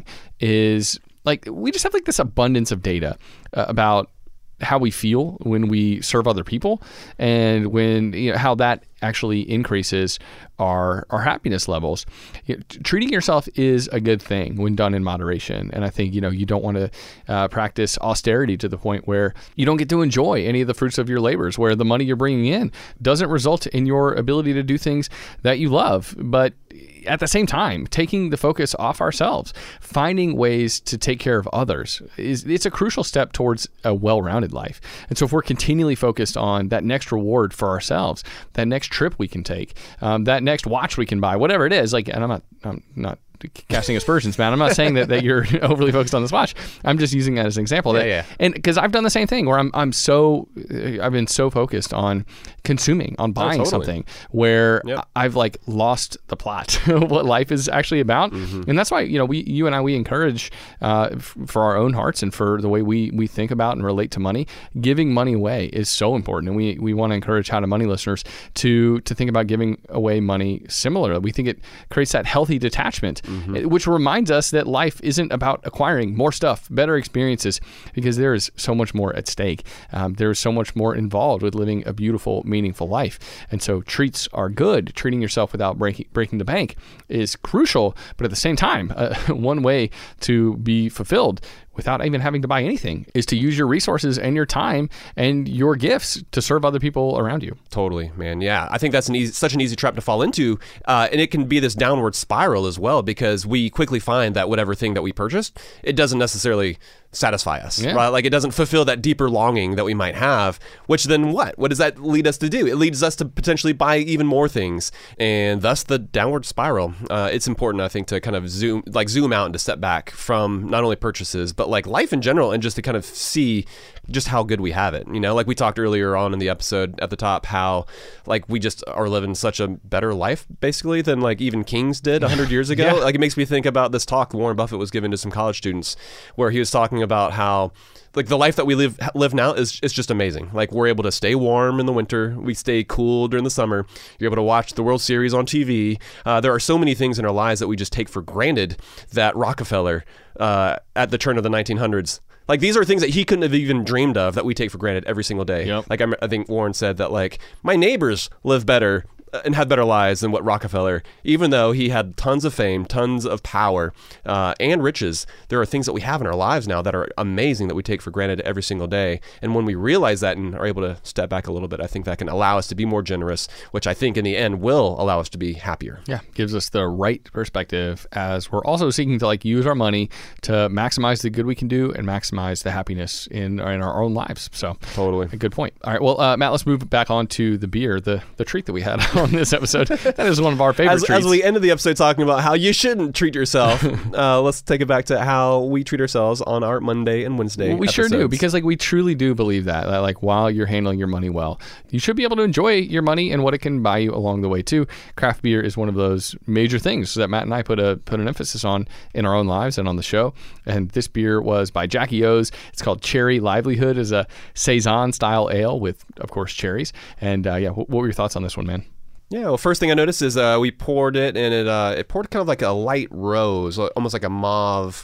is like we just have like this abundance of data uh, about how we feel when we serve other people, and when you know how that actually increases our our happiness levels. You know, t- treating yourself is a good thing when done in moderation, and I think you know you don't want to uh, practice austerity to the point where you don't get to enjoy any of the fruits of your labors, where the money you're bringing in doesn't result in your ability to do things that you love, but at the same time, taking the focus off ourselves, finding ways to take care of others, is it's a crucial step towards a well-rounded life. And so if we're continually focused on that next reward for ourselves, that next trip we can take, um, that next watch we can buy, whatever it is, like, and I'm not, I'm not casting aspersions, man. I'm not saying that, that you're overly focused on this watch. I'm just using that as an example. Yeah, that, yeah. And because I've done the same thing where I'm I'm so I've been so focused on consuming, on buying oh, totally. something where Yep. I've like lost the plot of what life is actually about. Mm-hmm. And that's why, you know, we you and I we encourage uh, f- for our own hearts and for the way we we think about and relate to money, giving money away is so important. And we we want to encourage How to Money listeners to to think about giving away money similarly. We think it creates that healthy detachment. Mm-hmm. Which reminds us that life isn't about acquiring more stuff, better experiences, because there is so much more at stake. Um, there is so much more involved with living a beautiful, meaningful life. And so treats are good. Treating yourself without breaking, breaking the bank is crucial. But at the same time, uh, one way to be fulfilled without even having to buy anything is to use your resources and your time and your gifts to serve other people around you. Totally, man. Yeah, I think that's an easy, such an easy trap to fall into, uh, and it can be this downward spiral as well, because we quickly find that whatever thing that we purchased, it doesn't necessarily satisfy us, yeah. right? Like it doesn't fulfill that deeper longing that we might have, which then what? What does that lead us to do? It leads us to potentially buy even more things, and thus the downward spiral. Uh, it's important, I think, to kind of zoom, like zoom out and to step back from not only purchases, but like life in general, and just to kind of see just how good we have it. You know, like we talked earlier on in the episode at the top, how like we just are living such a better life basically than like even kings did a hundred years ago. Yeah. Like it makes me think about this talk Warren Buffett was giving to some college students, where he was talking about how like the life that we live live now is is just amazing. Like we're able to stay warm in the winter, we stay cool during the summer. You're able to watch the World Series on T V. Uh, there are so many things in our lives that we just take for granted that Rockefeller uh, at the turn of the nineteen hundreds. Like these are things that he couldn't have even dreamed of that we take for granted every single day. Yep. Like I, I think Warren said that like my neighbors live better and had better lives than what Rockefeller, even though he had tons of fame, tons of power, uh, and riches. There are things that we have in our lives now that are amazing that we take for granted every single day. And when we realize that and are able to step back a little bit, I think that can allow us to be more generous, which I think in the end will allow us to be happier. Yeah, gives us the right perspective as we're also seeking to like use our money to maximize the good we can do and maximize the happiness in, in our own lives. So totally a good point. All right, well, uh, Matt, let's move back on to the beer, the the treat that we had on this episode. That is one of our favorite as, treats. as we ended the episode talking about how you shouldn't treat yourself, uh, let's take it back to how we treat ourselves on our Monday and Wednesday well, we episodes. sure do, because like we truly do believe that, that like while you're handling your money well, you should be able to enjoy your money and what it can buy you along the way too. Craft beer is one of those major things that Matt and I put a put an emphasis on in our own lives and on the show. And this beer was by Jackie O's. It's called Cherry Livelihood. Is a saison style ale with, of course, cherries. And uh, yeah, what were your thoughts on this one, man? Yeah, well, first thing I noticed is uh, we poured it, and it uh, it poured kind of like a light rose, almost like a mauve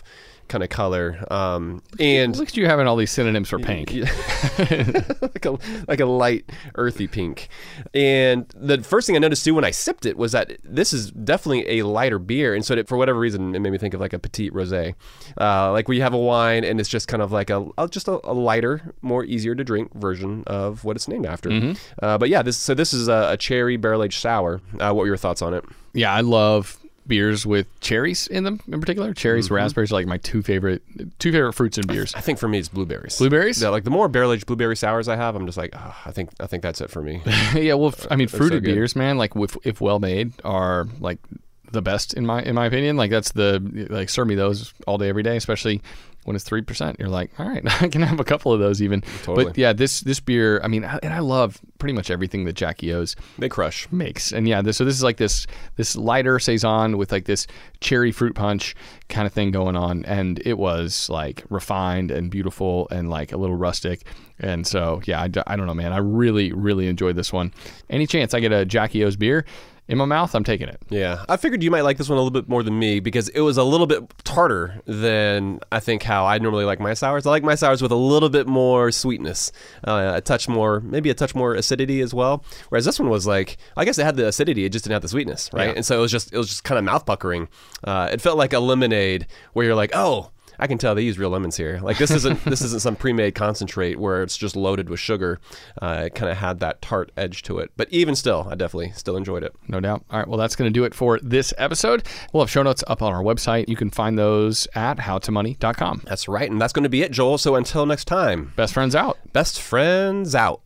kind of color. Um, and look at you having all these synonyms for pink. Yeah. like a like a light earthy pink. And the first thing I noticed too when I sipped it was that this is definitely a lighter beer, and so it, for whatever reason it made me think of like a petite rosé, uh, like where you have a wine and it's just kind of like a, a just a, a lighter, more easier to drink version of what it's named after. Mm-hmm. Uh, but yeah, this so this is a, a cherry barrel aged sour. Uh, what were your thoughts on it? Yeah, I love beers with cherries in them in particular. Cherries, mm-hmm. raspberries are like my two favorite two favorite fruits in beers. I think for me it's blueberries. Blueberries? Yeah, like the more barrel aged blueberry sours I have, I'm just like, oh, I think I think that's it for me. Yeah, well, I mean, uh, fruited so beers, man, like if, if well made, are like the best in my in my opinion. Like that's the like serve me those all day every day, especially when it's three percent. You're like, all right, I can have a couple of those even. Totally. But yeah, this this beer, I mean, and I love pretty much everything that Jackie O's they crush makes. And yeah, this, so this is like this this lighter saison with like this cherry fruit punch kind of thing going on, and it was like refined and beautiful and like a little rustic. And so yeah, I, I don't know, man, I really really enjoyed this one. Any chance I get a Jackie O's beer in my mouth, I'm taking it. Yeah. I figured you might like this one a little bit more than me because it was a little bit tartar than I think how I normally like my sours. I like my sours with a little bit more sweetness, uh, a touch more, maybe a touch more acidity as well. Whereas this one was like, I guess it had the acidity, it just didn't have the sweetness, right? Yeah. And so it was just, it was just kind of mouth puckering. Uh, it felt like a lemonade where you're like, oh, I can tell they use real lemons here. Like this isn't this isn't some pre-made concentrate where it's just loaded with sugar. Uh, it kind of had that tart edge to it. But even still, I definitely still enjoyed it. No doubt. All right, well, that's going to do it for this episode. We'll have show notes up on our website. You can find those at how to money dot com. That's right, and that's going to be it, Joel. So until next time. Best friends out. Best friends out.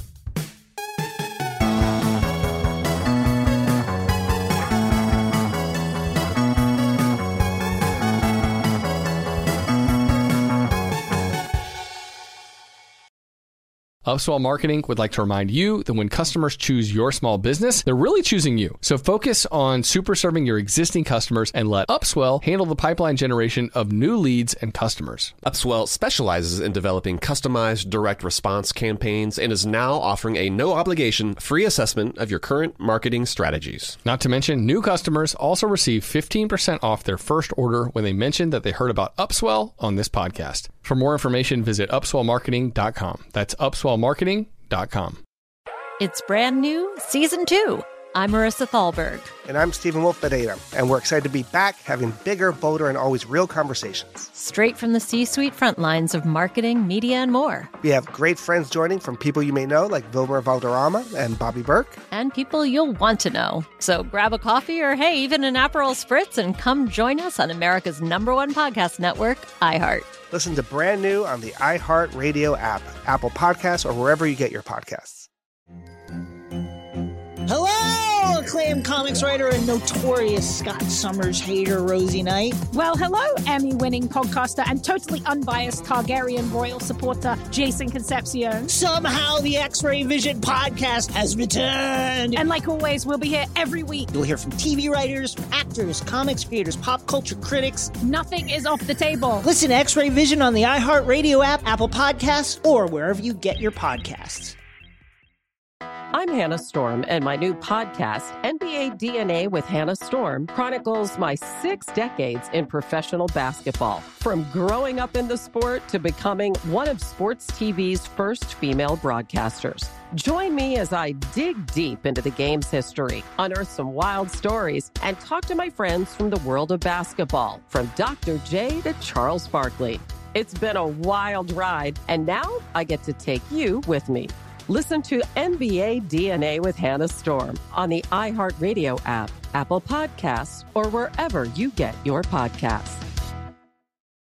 Upswell Marketing would like to remind you that when customers choose your small business, they're really choosing you. So focus on super serving your existing customers and let Upswell handle the pipeline generation of new leads and customers. Upswell specializes in developing customized direct response campaigns and is now offering a no-obligation free assessment of your current marketing strategies. Not to mention, new customers also receive fifteen percent off their first order when they mention that they heard about Upswell on this podcast. For more information, visit upswell marketing dot com. That's upswell marketing dot com. It's brand new, season two. I'm Marissa Thalberg. And I'm Stephen Wolf Pereira. And we're excited to be back having bigger, bolder, and always real conversations. Straight from the C-suite front lines of marketing, media, and more. We have great friends joining from people you may know, like Wilmer Valderrama and Bobby Burke. And people you'll want to know. So grab a coffee or, hey, even an Aperol Spritz and come join us on America's number one podcast network, iHeart. Listen to Brand New on the iHeartRadio app, Apple Podcasts, or wherever you get your podcasts. Hello, acclaimed comics writer and notorious Scott Summers hater, Rosie Knight. Well, hello, Emmy-winning podcaster and totally unbiased Targaryen royal supporter, Jason Concepcion. Somehow the X-Ray Vision podcast has returned. And like always, we'll be here every week. You'll hear from T V writers, actors, comics creators, pop culture critics. Nothing is off the table. Listen to X-Ray Vision on the iHeartRadio app, Apple Podcasts, or wherever you get your podcasts. I'm Hannah Storm, and my new podcast, N B A D N A with Hannah Storm, chronicles my six decades in professional basketball. From growing up in the sport to becoming one of sports T V's first female broadcasters. Join me as I dig deep into the game's history, unearth some wild stories, and talk to my friends from the world of basketball, from Doctor J to Charles Barkley. It's been a wild ride, and now I get to take you with me. Listen to N B A D N A with Hannah Storm on the iHeartRadio app, Apple Podcasts, or wherever you get your podcasts.